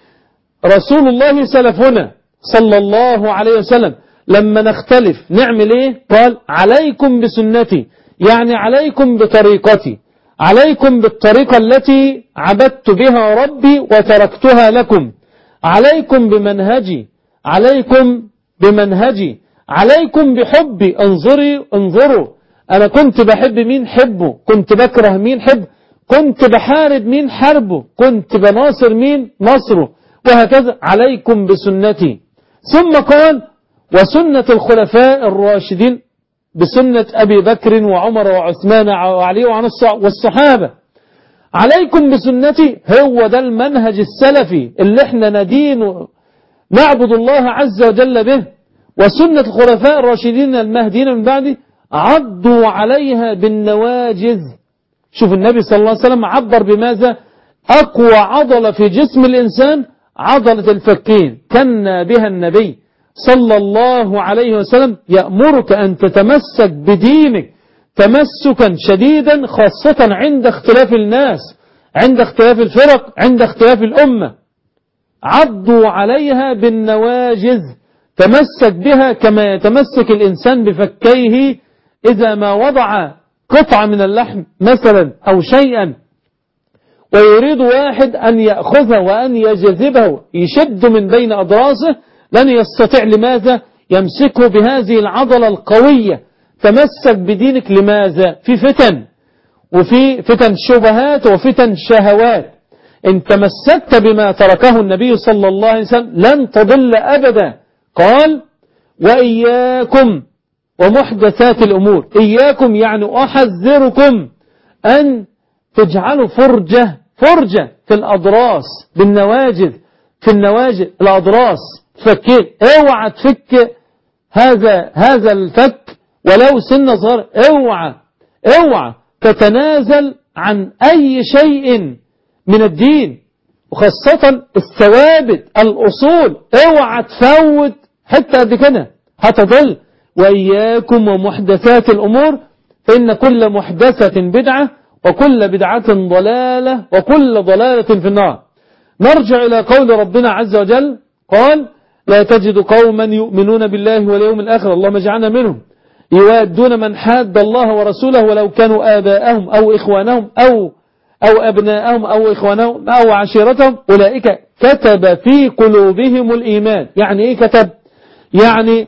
رسول الله سلفنا صلى الله عليه وسلم لما نختلف نعمل ايه؟ قال عليكم بسنتي، يعني عليكم بطريقتي، عليكم بالطريقة التي عبدت بها ربي وتركتها لكم، عليكم بمنهجي، عليكم بمنهجي، عليكم بحبي. انظري انظروا، أنا كنت بحب مين حبه، كنت بكره مين حب، كنت بحارب مين حربه، كنت بناصر مين نصره، وهكذا. عليكم بسنتي. ثم قال وسنة الخلفاء الراشدين، بسنة أبي بكر وعمر وعثمان وعلي وعن والصحابة. عليكم بسنتي، هو ده المنهج السلفي اللي احنا ندين نعبد الله عز وجل به وسنة الخلفاء الراشدين المهديين من بعده عضوا عليها بالنواجذ. شوف النبي صلى الله عليه وسلم عبر بماذا؟ أقوى عضلة في جسم الإنسان عضلة الفكين، كان بها النبي صلى الله عليه وسلم يأمرك أن تتمسك بدينك تمسكا شديدا، خاصة عند اختلاف الناس، عند اختلاف الفرق، عند اختلاف الأمة. عضوا عليها بالنواجذ، تمسك بها كما يتمسك الإنسان بفكيه إذا ما وضع قطعة من اللحم مثلا أو شيئا ويريد واحد أن يأخذه وأن يجذبه يشد من بين أضراسه، لن يستطيع. لماذا؟ يمسكه بهذه العضلة القوية. تمسك بدينك. لماذا؟ في فتن، وفي فتن شبهات وفتن شهوات. إن تمسكت بما تركه النبي صلى الله عليه وسلم لن تضل أبدا. قال وإياكم ومحدثات الأمور. إياكم يعني أحذركم أن تجعلوا فرجة فرجة في الأضراس بالنواجذ، في النواجذ الأضراس فكين. اوعى تفك هذا هذا الفك ولو سن صغير. اوعى اوعى تتنازل عن أي شيء من الدين، وخاصة الثوابت الأصول. اوعى تفوت حتى قد كده هتضل. وإياكم ومحدثات الأمور فإن كل محدثة بدعة وكل بدعة ضلالة وكل ضلالة في النار. نرجع إلى قول ربنا عز وجل قال لا تجد قوما يؤمنون بالله واليوم الآخر، اللهم اجعلنا منهم، يوادون من حاد الله ورسوله ولو كانوا آباءهم أو إخوانهم أو أو أبناءهم أو إخوانهم أو عشيرتهم أولئك كتب في قلوبهم الإيمان. يعني إيه كتب؟ يعني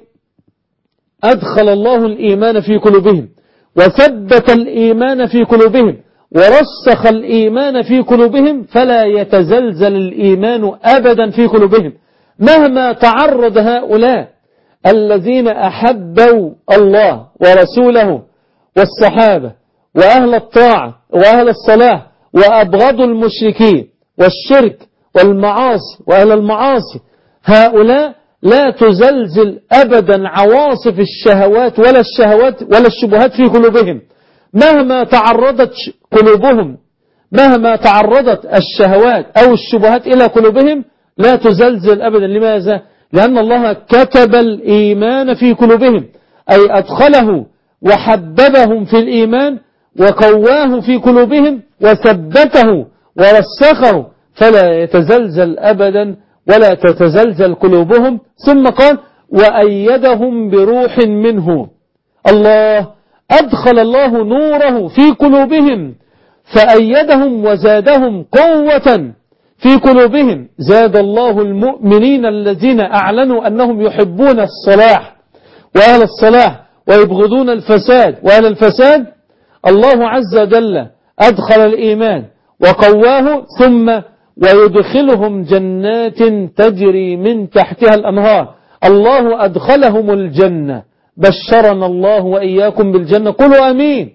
أدخل الله الإيمان في قلوبهم وثبت الإيمان في قلوبهم ورسخ الإيمان في قلوبهم، فلا يتزلزل الإيمان أبدا في قلوبهم مهما تعرض هؤلاء الذين أحبوا الله ورسوله والصحابة وأهل الطاعة وأهل الصلاة وأبغضوا المشركين والشرك والمعاصي وأهل المعاصي. هؤلاء لا تزلزل أبدا عواصف الشهوات ولا الشهوات ولا الشبهات في قلوبهم مهما تعرضت قلوبهم، مهما تعرضت الشهوات أو الشبهات إلى قلوبهم لا تزلزل أبدا. لماذا؟ لأن الله كتب الإيمان في قلوبهم، أي أدخله وحببهم في الإيمان وقواه في قلوبهم وثبته ورسخه، فلا يتزلزل أبدا ولا تتزلزل قلوبهم. ثم قال وأيدهم بروح منه. الله أدخل الله نوره في قلوبهم فأيدهم وزادهم قوة في قلوبهم. زاد الله المؤمنين الذين أعلنوا أنهم يحبون الصلاح وأهل الصلاح ويبغضون الفساد وأهل الفساد. الله عز وجل أدخل الإيمان وقواه ثم ويدخلهم جنات تجري من تحتها الأنهار. الله أدخلهم الجنة. بشرنا الله وإياكم بالجنة. قولوا أمين.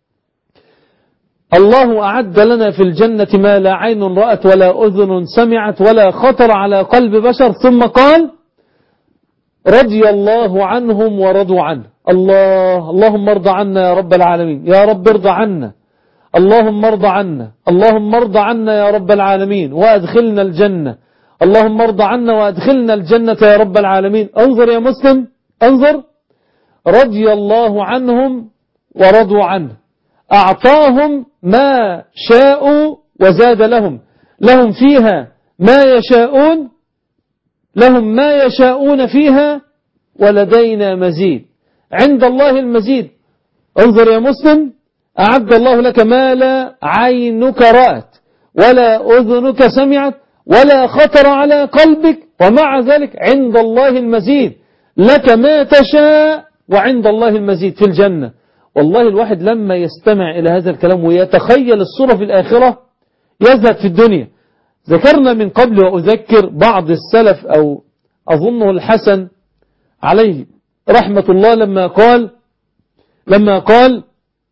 الله أعد لنا في الجنة ما لا عين رأت ولا أذن سمعت ولا خطر على قلب بشر. ثم قال رضي الله عنهم ورضوا عنه. الله اللهم ارضى عنا يا رب العالمين. يا رب ارضى عنا. اللهم ارضى عنا. اللهم ارضى عنا يا رب العالمين وأدخلنا الجنة. اللهم ارضى عنا وأدخلنا الجنة يا رب العالمين. انظر يا مسلم انظر. رضي الله عنهم ورضوا عنه. أعطاهم ما شاءوا وزاد لهم. لهم فيها ما يشاءون لهم ما يشاءون فيها ولدينا مزيد. عند الله المزيد. انظر يا مسلم. أعد الله لك ما لا عينك رأت ولا أذنك سمعت ولا خطر على قلبك، ومع ذلك عند الله المزيد. لك ما تشاء وعند الله المزيد في الجنة. والله الواحد لما يستمع إلى هذا الكلام ويتخيل الصورة في الآخرة يزهد في الدنيا. ذكرنا من قبل وأذكر بعض السلف أو أظنه الحسن عليه رحمة الله لما قال لما قال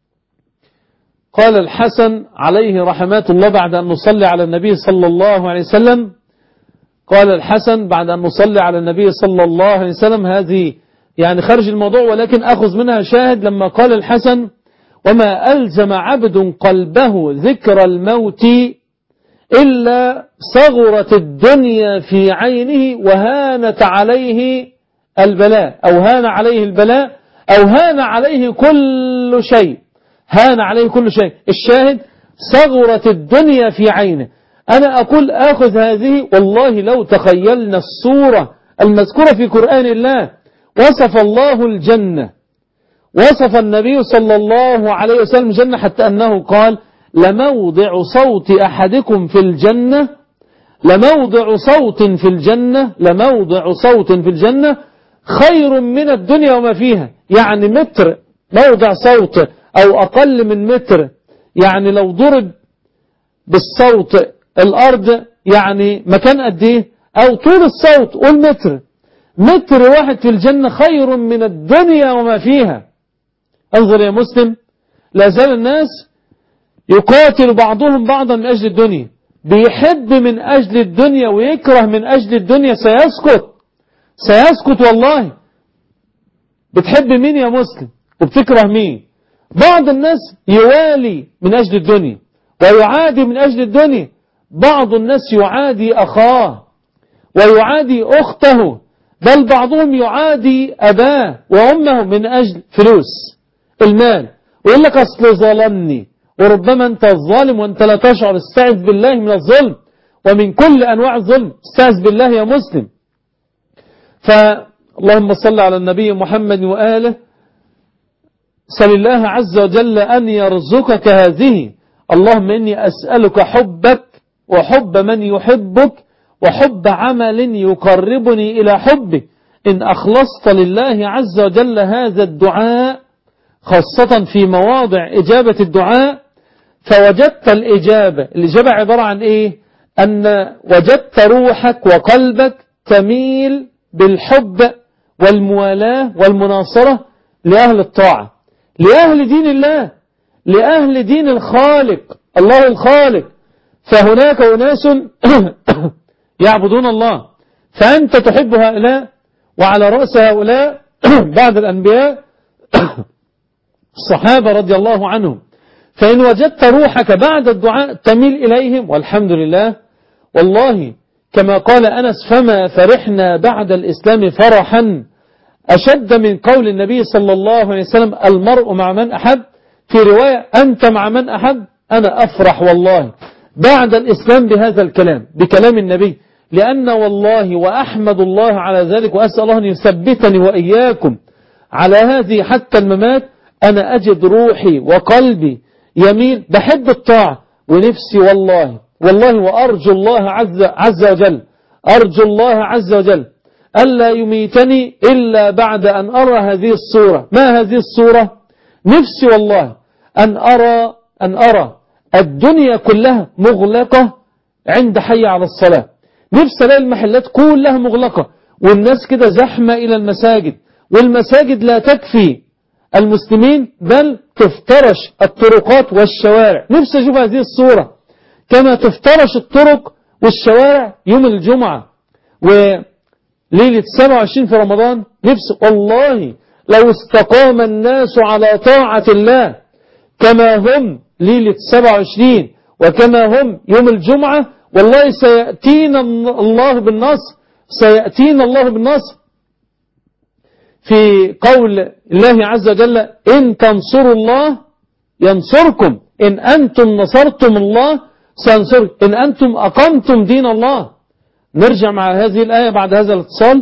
قال الحسن عليه رحمات الله بعد أن نصلي على النبي صلى الله عليه وسلم قال الحسن بعد أن نصلي على النبي صلى الله عليه وسلم هذه يعني خارج الموضوع ولكن أخذ منها شاهد لما قال الحسن وما ألزم عبد قلبه ذكر الموت إلا صغرت الدنيا في عينه وهانت عليه البلاء أو هان عليه البلاء أو هان عليه كل شيء. هان عليه كل شيء. الشاهد صغرت الدنيا في عينه. أنا أقول أخذ هذه، والله لو تخيلنا الصورة المذكورة في قرآن الله، وصف الله الجنة، وصف النبي صلى الله عليه وسلم الجنة حتى أنه قال لموضع صوت أحدكم في الجنة لموضع صوت في الجنة لموضع صوت في الجنة خير من الدنيا وما فيها. يعني متر موضع صوت أو أقل من متر، يعني لو ضرب بالصوت الأرض يعني مكان قد إيه، أو طول الصوت قول متر، متر واحد في الجنة خير من الدنيا وما فيها. انظر يا مسلم، لا زال الناس يقاتل بعضهم بعضا من أجل الدنيا، بيحب من أجل الدنيا ويكره من أجل الدنيا. سيسكت سيسكت والله. بتحب مين يا مسلم وبتكره مين؟ بعض الناس يوالي من أجل الدنيا ويعادي من أجل الدنيا، بعض الناس يعادي أخاه ويعادي أخته، بل بعضهم يعادي أباه وأمه من أجل فلوس المال، ويقول لك أصل ظلمني. وربما أنت الظالم وأنت لا تشعر. استعذ بالله من الظلم ومن كل أنواع الظلم، استعذ بالله يا مسلم. فاللهم صل على النبي محمد وآله. سل الله عز وجل أن يرزقك هذه. اللهم إني أسألك حبك وحب من يحبك وحب عمل يقربني إلى حبك. إن أخلصت لله عز وجل هذا الدعاء خاصة في مواضع إجابة الدعاء فوجدت الإجابة. الإجابة عبارة عن إيه؟ أن وجدت روحك وقلبك تميل بالحب والموالاة والمناصرة لأهل الطاعة، لأهل دين الله، لأهل دين الخالق الله الخالق. فهناك أناس يعبدون الله، فأنت تحب هؤلاء، وعلى رأس هؤلاء بعد الأنبياء الصحابة رضي الله عنهم. فإن وجدت روحك بعد الدعاء تميل إليهم، والحمد لله. والله كما قال أنس فما فرحنا بعد الإسلام فرحا أشد من قول النبي صلى الله عليه وسلم المرء مع من أحب. في رواية أنت مع من أحب. أنا أفرح والله بعد الإسلام بهذا الكلام، بكلام النبي، لأن والله وأحمد الله على ذلك وأسأل الله أن يثبتني وإياكم على هذه حتى الممات. أنا أجد روحي وقلبي يميل، بحب الطاعة ونفسي والله والله وأرجو الله عز, عز وجل أرجو الله عز وجل ألا يميتني إلا بعد أن أرى هذه الصورة. ما هذه الصورة؟ نفسي والله أن أرى أن أرى الدنيا كلها مغلقة عند حي على الصلاة. نفسي ألاقي المحلات كلها مغلقة والناس كده زحمة إلى المساجد، والمساجد لا تكفي المسلمين بل تفترش الطرقات والشوارع. نفسي أشوف هذه الصورة كما تفترش الطرق والشوارع يوم الجمعة وليلة سبعة وعشرين في رمضان. نفسي والله لو استقام الناس على طاعة الله كما هم ليلة سبعة وعشرين وكما هم يوم الجمعة، والله سيأتينا الله بالنصر، سيأتينا الله بالنصر. في قول الله عز وجل إن تنصروا الله ينصركم، إن أنتم نصرتم الله سينصركم، إن أنتم أقمتم دين الله. نرجع مع هذه الآية بعد هذا الاتصال.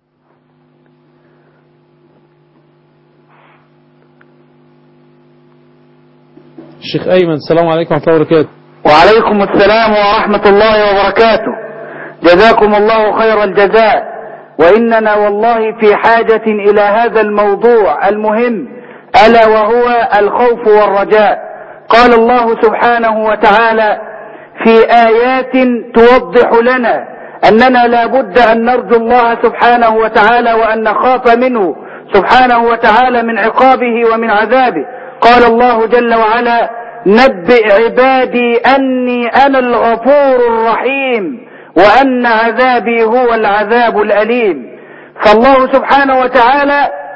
الشيخ أيمن السلام عليكم ورحمة الله وبركاته. وعليكم السلام ورحمة الله وبركاته. جزاكم الله خير الجزاء. وإننا والله في حاجة إلى هذا الموضوع المهم ألا وهو الخوف والرجاء. قال الله سبحانه وتعالى في آيات توضح لنا أننا لا بد أن نرجو الله سبحانه وتعالى وأن نخاف منه سبحانه وتعالى من عقابه ومن عذابه. قال الله جل وعلا نبئ عبادي أني أنا الغفور الرحيم وأن عذابي هو العذاب الأليم. فالله سبحانه وتعالى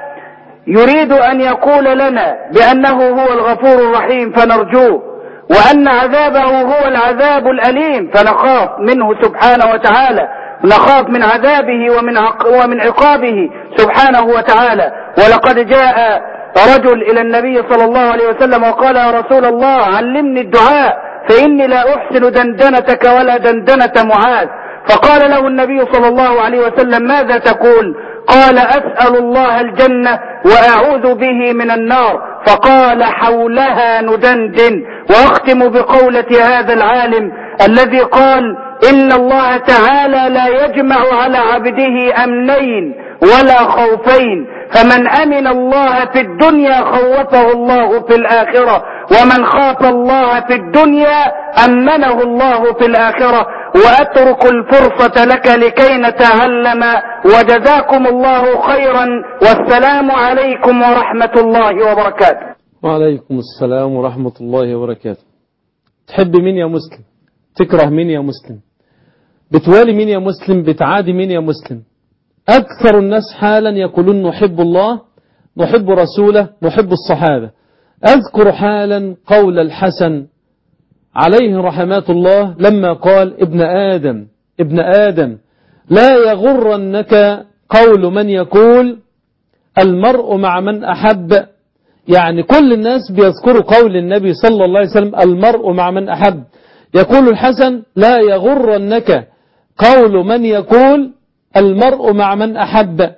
يريد أن يقول لنا بأنه هو الغفور الرحيم فنرجوه، وأن عذابه هو العذاب الأليم فنخاف منه سبحانه وتعالى، نخاف من عذابه ومن ومن عقابه سبحانه وتعالى. ولقد جاء رجل إلى النبي صلى الله عليه وسلم وقال: يا رسول الله علمني الدعاء فإني لا أحسن دندنتك ولا دندنة معاذ. فقال له النبي صلى الله عليه وسلم: ماذا تقول؟ قال: أسأل الله الجنة وأعوذ به من النار. فقال: حولها ندندن. وأختم بقولة هذا العالم الذي قال: إن الله تعالى لا يجمع على عبده أمنين ولا خوفين، فمن أمن الله في الدنيا خوفه الله في الآخرة، ومن خاف الله في الدنيا أمنه الله في الآخرة. وأترك الفرصة لك لكي نتعلم، وجزاكم الله خيرا، والسلام عليكم ورحمة الله وبركاته. وعليكم السلام ورحمة الله وبركاته. تحب مين يا مسلم؟ تكره مين يا مسلم؟ بتوالي مين يا مسلم؟ بتعادي مين يا مسلم؟ أكثر الناس حالا يقولون نحب الله، نحب رسوله، نحب الصحابة. أذكر حالا قول الحسن عليه رحمات الله لما قال: ابن آدم ابن آدم لا يغرنك قول من يقول المرء مع من أحب. يعني كل الناس بيذكروا قول النبي صلى الله عليه وسلم: المرء مع من أحب. يقول الحسن: لا يغرنك قول من يقول المرء مع من أحب،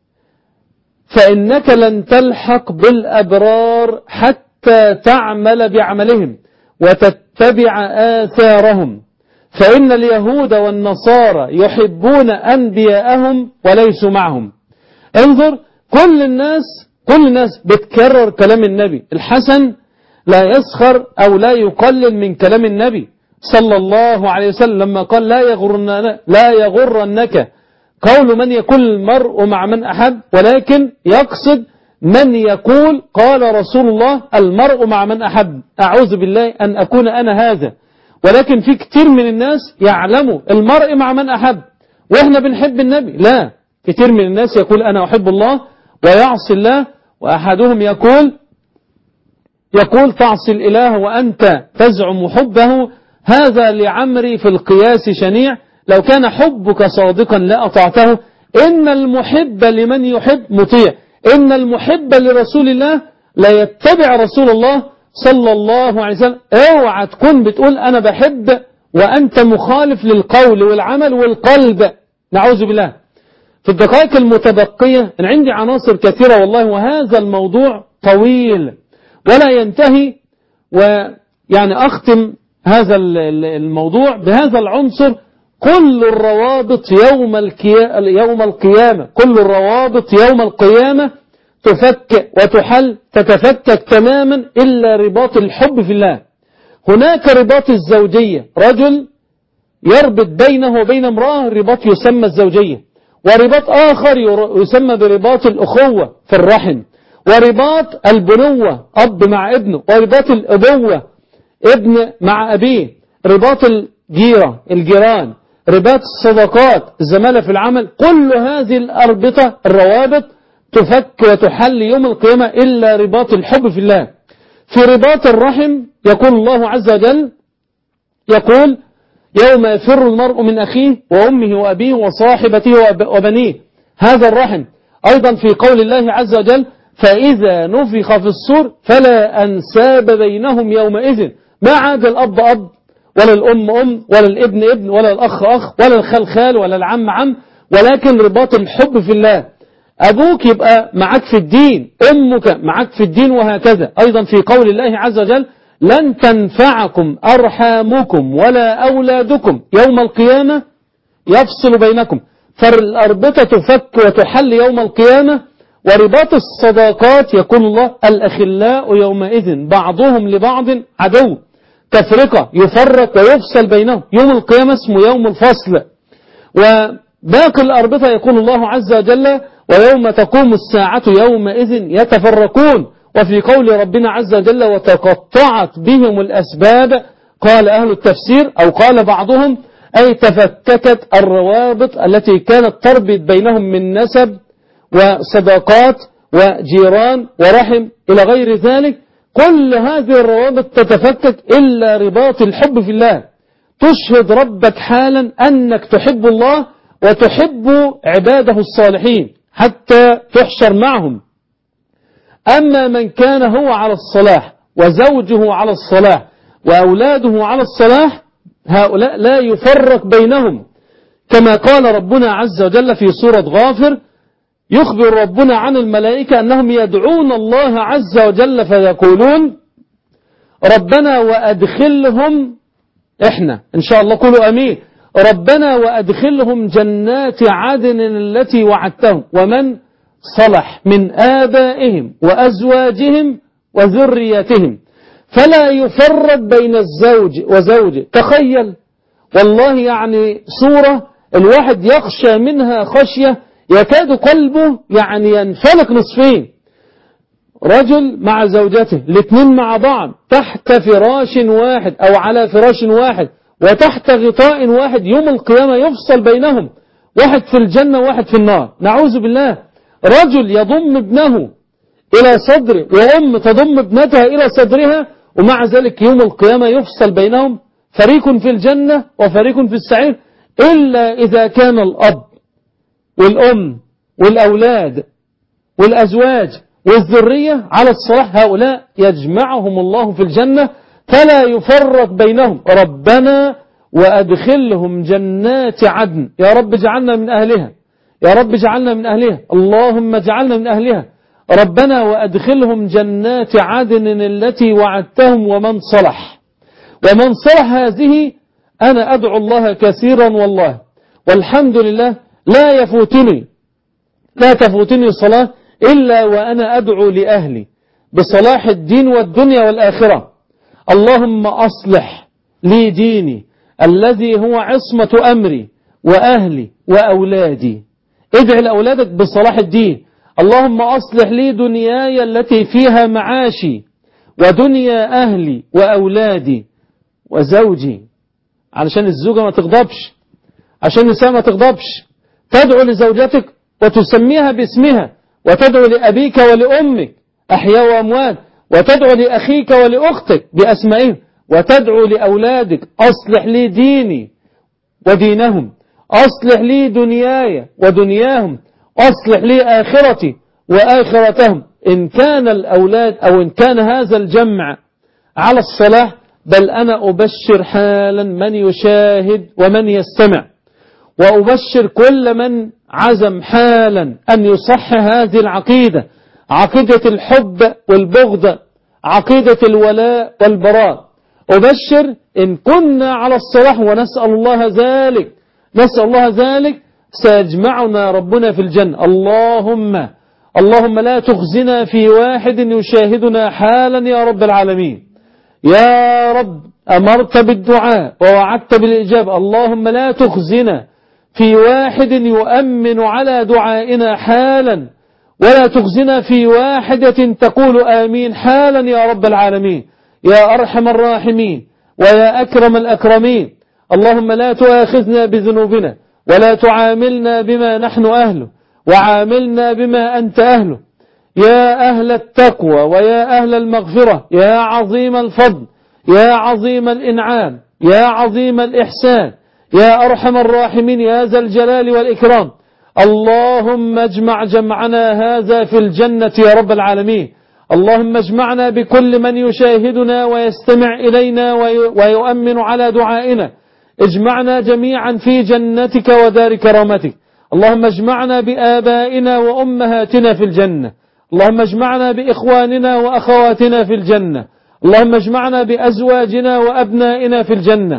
فإنك لن تلحق بالأبرار حتى تعمل بعملهم وتتبع آثارهم، فإن اليهود والنصارى يحبون أنبياءهم وليسوا معهم. انظر، كل الناس كل الناس بتكرر كلام النبي. الحسن لا يسخر أو لا يقلل من كلام النبي صلى الله عليه وسلم لما قال: لا يغرنك لا يغرنك قول من يقول المرء مع من أحب، ولكن يقصد من يقول قال رسول الله: المرء مع من أحب. أعوذ بالله أن أكون أنا هذا، ولكن في كتير من الناس يعلموا المرء مع من أحب وإحنا بنحب النبي. لا، كتير من الناس يقول أنا أحب الله ويعصي الله، وأحدهم يقول يقول تعصي الإله وأنت تزعم حبه، هذا لعمري في القياس شنيع، لو كان حبك صادقا لأطعته. إن المحب لمن يحب مطيع، إن المحب لرسول الله لا يتبع رسول الله صلى الله عليه وسلم. اوعى تكون بتقول أنا بحب وأنت مخالف للقول والعمل والقلب، نعوذ بالله. في الدقائق المتبقية أنا عندي عناصر كثيرة والله، وهذا الموضوع طويل ولا ينتهي، ويعني أختم هذا الموضوع بهذا العنصر: كل الروابط يوم يوم القيامة كل الروابط يوم القيامة تفك وتحل تتفكك تماما إلا رباط الحب في الله. هناك رباط الزوجية، رجل يربط بينه وبين امرأة رباط يسمى الزوجية، ورباط آخر يسمى برباط الأخوة في الرحم، ورباط البنوة أب مع ابنه، ورباط الأبوة ابن مع أبيه، رباط الجيرة الجيران، رباط الصداقات، الزمالة في العمل. كل هذه الأربطة الروابط تفك وتحل يوم القيامة إلا رباط الحب في الله. في رباط الرحم يقول الله عز وجل، يقول: يوم يفر المرء من أخيه وأمه وأبيه وصاحبته وبنيه، هذا الرحم. أيضا في قول الله عز وجل: فإذا نفخ في الصور فلا أنساب بينهم يومئذ، ما عاد الأب أب ولا الأم أم ولا الابن ابن ولا الأخ أخ ولا الخال خال ولا العم عم، ولكن رباط الحب في الله. أبوك يبقى معك في الدين، أمك معك في الدين، وهكذا. أيضا في قول الله عز وجل: لن تنفعكم أرحامكم ولا أولادكم يوم القيامة يفصل بينكم. فالأربطة تفك وتحل يوم القيامة. ورباط الصداقات يقول الله: الأخلاء يومئذ بعضهم لبعض عدو، تفرقة يفرق ويفصل بينهم، يوم القيامة اسمه يوم الفصل. وباقي الأربطة يقول الله عز وجل: ويوم تقوم الساعة يومئذ يتفرقون. وفي قول ربنا عز وجل: وتقطعت بهم الأسباب. قال أهل التفسير أو قال بعضهم: أي تفككت الروابط التي كانت تربط بينهم من نسب وصداقات وجيران ورحم إلى غير ذلك. كل هذه الروابط تتفكك إلا رباط الحب في الله. تشهد ربك حالا أنك تحب الله وتحب عباده الصالحين حتى تحشر معهم. أما من كان هو على الصلاح وزوجه على الصلاح وأولاده على الصلاح، هؤلاء لا يفرق بينهم، كما قال ربنا عز وجل في سورة غافر، يخبر ربنا عن الملائكة أنهم يدعون الله عز وجل فيقولون ربنا وأدخلهم، إحنا إن شاء الله قولوا أمين، ربنا وأدخلهم جنات عدن التي وعدتهم ومن صلح من آبائهم وأزواجهم وذريتهم. فلا يفرق بين الزوج وزوجه. تخيل والله يعني صورة الواحد يخشى منها خشية يكاد قلبه يعني ينفلق نصفين. رجل مع زوجته الاثنين مع بعض تحت فراش واحد أو على فراش واحد وتحت غطاء واحد، يوم القيامة يفصل بينهم، واحد في الجنة وواحد في النار، نعوذ بالله. رجل يضم ابنه إلى صدره وأم تضم ابنتها إلى صدرها، ومع ذلك يوم القيامة يفصل بينهم، فريق في الجنة وفريق في السعير، إلا إذا كان الأب والأم والأولاد والأزواج والذرية على الصلاح، هؤلاء يجمعهم الله في الجنة فلا يفرق بينهم. ربنا وأدخلهم جنات عدن، يا رب اجعلنا من أهلها، يا رب اجعلنا من أهلها، اللهم اجعلنا من أهلها. ربنا وأدخلهم جنات عدن التي وعدتهم ومن صلح. ومن صلح هذه أنا أدعو الله كثيرا والله، والحمد لله لا يفوتني لا تفوتني صلاة إلا وأنا أدعو لأهلي بصلاح الدين والدنيا والآخرة. اللهم أصلح لي ديني الذي هو عصمة أمري وأهلي وأولادي. ادعي لأولادك بصلاح الدين. اللهم أصلح لي دنياي التي فيها معاشي ودنيا أهلي وأولادي وزوجي، علشان الزوجة ما تغضبش، عشان النساء ما تغضبش. تدعو لزوجتك وتسميها باسمها، وتدعو لأبيك ولأمك أحياء وأموات، وتدعو لأخيك ولأختك بأسمائهم، وتدعو لأولادك أصلح لي ديني ودينهم، أصلح لي دنياي ودنياهم، أصلح لي آخرتي وآخرتهم. إن كان الأولاد أو إن كان هذا الجمع على الصلاح، بل أنا أبشر حالا من يشاهد ومن يستمع، وأبشر كل من عزم حالا أن يصح هذه العقيدة، عقيدة الحب والبغض، عقيدة الولاء والبراء. أبشر إن كنا على الصلاح، ونسأل الله ذلك، نسأل الله ذلك، سيجمعنا ربنا في الجنة. اللهم اللهم لا تخزنا في واحد يشاهدنا حالا يا رب العالمين. يا رب أمرت بالدعاء ووعدت بالإجابة، اللهم لا تخزنا في واحد يؤمن على دعائنا حالا، ولا تخزنا في واحدة تقول آمين حالا يا رب العالمين، يا أرحم الراحمين ويا أكرم الأكرمين. اللهم لا تؤاخذنا بذنوبنا ولا تعاملنا بما نحن أهله، وعاملنا بما أنت أهله، يا أهل التقوى ويا أهل المغفرة، يا عظيم الفضل، يا عظيم الإنعام، يا عظيم الإحسان، يا أرحم الراحمين، يا ذا الجلال والإكرام. اللهم اجمع جمعنا هذا في الجنة يا رب العالمين. اللهم اجمعنا بكل من يشاهدنا ويستمع إلينا ويؤمن على دعائنا. اجمعنا جميعا في جنتك ودار كرامتك. اللهم اجمعنا بآبائنا وأمهاتنا في الجنة. اللهم اجمعنا بإخواننا وأخواتنا في الجنة. اللهم اجمعنا بأزواجنا وأبنائنا في الجنة.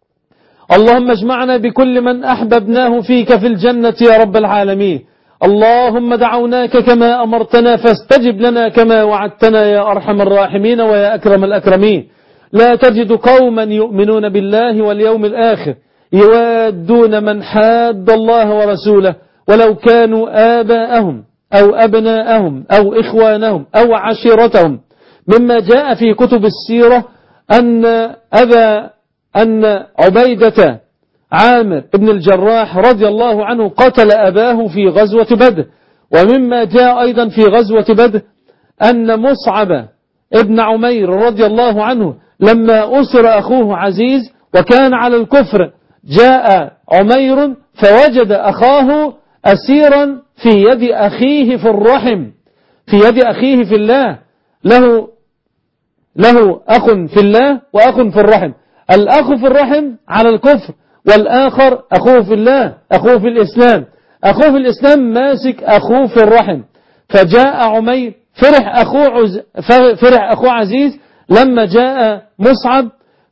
اللهم اجمعنا بكل من أحببناه فيك في الجنة يا رب العالمين. اللهم دعوناك كما أمرتنا فاستجب لنا كما وعدتنا يا أرحم الراحمين ويا أكرم الأكرمين. لا تجد قوما يؤمنون بالله واليوم الآخر يوادون من حاد الله ورسوله ولو كانوا آباءهم أو أبناءهم أو إخوانهم أو عشيرتهم. مما جاء في كتب السيرة أن أبا أن عبيدة عامر بن الجراح رضي الله عنه قتل أباه في غزوة بدر، ومما جاء أيضا في غزوة بدر أن مصعب ابن عمير رضي الله عنه لما أسر أخوه عزيز وكان على الكفر، جاء عمير فوجد أخاه أسيرا في يد أخيه في الرحم، في يد أخيه في الله، له له أخ في الله وأخ في الرحم، الأخ في الرحم على الكفر، والآخر أخوه في الله، أخوه في الإسلام، أخوه في الإسلام ماسك أخوه في الرحم. فجاء عمير فرح أخوه, عز فرح أخوه عزيز لما جاء مصعب،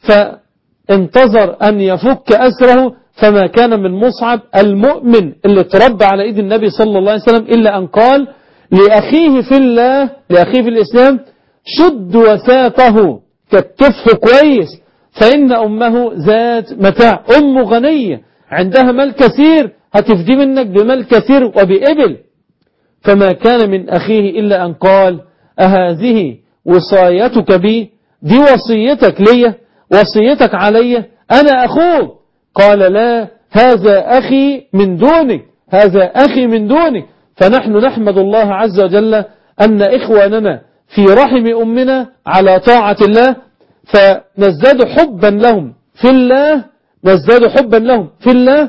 فانتظر أن يفك أسره، فما كان من مصعب المؤمن اللي تربى على إيد النبي صلى الله عليه وسلم إلا أن قال لأخيه في الله، لأخيه في الإسلام: شد وثاقه، كتفه كويس، فإن أمه ذات متاع، أم غنية عندها مال كثير، هتفدي منك بمال كثير وبإبل. فما كان من أخيه إلا أن قال: أهذه وصايتك بي؟ دي وصيتك لي، وصيتك علي، أنا أخوك. قال: لا، هذا أخي من دونك، هذا أخي من دونك. فنحن نحمد الله عز وجل أن إخواننا في رحم أمنا على طاعة الله، فنزداد حبا لهم في الله، نزداد حبا لهم في الله،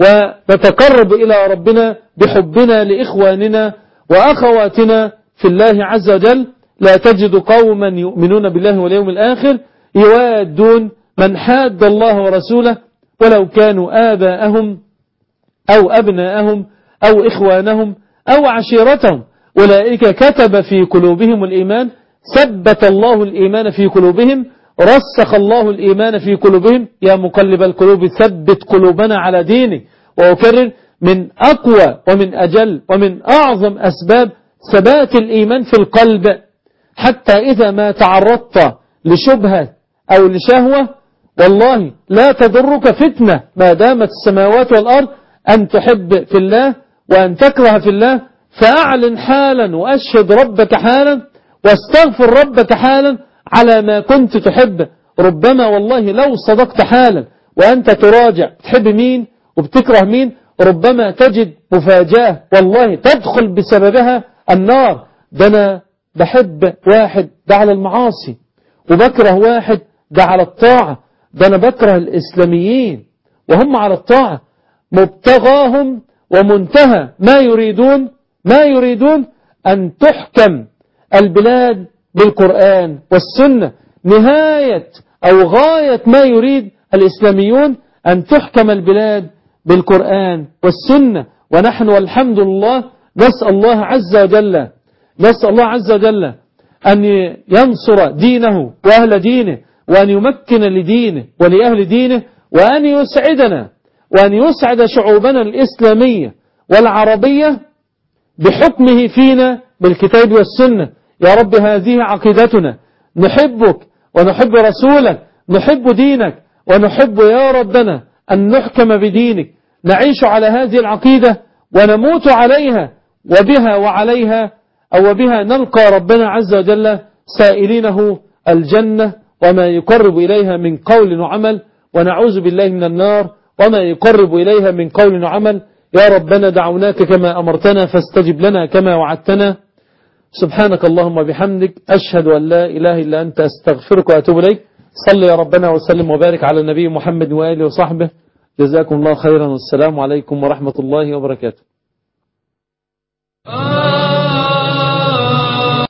ونتقرب إلى ربنا بحبنا لإخواننا وأخواتنا في الله عز وجل. لا تجد قوما يؤمنون بالله واليوم الآخر يوادون من حاد الله ورسوله ولو كانوا آباءهم أو أبناءهم أو إخوانهم أو عشيرتهم، أولئك كتب في قلوبهم الإيمان، ثبت الله الإيمان في قلوبهم، رسخ الله الإيمان في قلوبهم. يا مقلب القلوب ثبت قلوبنا على دينك. وأكرر: من أقوى ومن أجل ومن أعظم أسباب ثبات الإيمان في القلب، حتى إذا ما تعرضت لشبهة أو لشهوة والله لا تضرك فتنة ما دامت السماوات والأرض، أن تحب في الله وأن تكره في الله، فأعلن حالا وأشهد ربك حالا واستغفر ربك حالا على ما كنت تحب. ربما والله لو صدقت حالا وأنت تراجع تحب مين وبتكره مين، ربما تجد مفاجأة والله تدخل بسببها النار. ده أنا بحب واحد ده على المعاصي، وبكره واحد ده على الطاعة، ده أنا بكره الإسلاميين وهم على الطاعة. مبتغاهم ومنتهى ما يريدون ما يريدون أن تحكم البلاد بالقرآن والسنة. نهاية أو غاية ما يريد الإسلاميون أن تحكم البلاد بالقرآن والسنة. ونحن والحمد لله نسأل الله عز وجل نسأل الله عز وجل أن ينصر دينه وأهل دينه، وأن يمكن لدينه ولأهل دينه، وأن يسعدنا وأن يسعد شعوبنا الإسلامية والعربية بحكمه فينا بالكتاب والسنة. يا رب هذه عقيدتنا، نحبك ونحب رسولك، نحب دينك، ونحب يا ربنا أن نحكم بدينك، نعيش على هذه العقيدة ونموت عليها، وبها وعليها أو بها نلقى ربنا عز وجل سائلينه الجنة وما يقرب إليها من قول وعمل، ونعوذ بالله من النار وما يقرب إليها من قول وعمل. يا ربنا دعوناك كما أمرتنا فاستجب لنا كما وعدتنا. سبحانك اللهم وبحمدك، أشهد أن لا إله إلا أنت، أستغفرك وأتوب إليك. صل يا ربنا وسلم وبارك على النبي محمد وآله وصحبه. جزاكم الله خيرا، والسلام عليكم ورحمة الله وبركاته.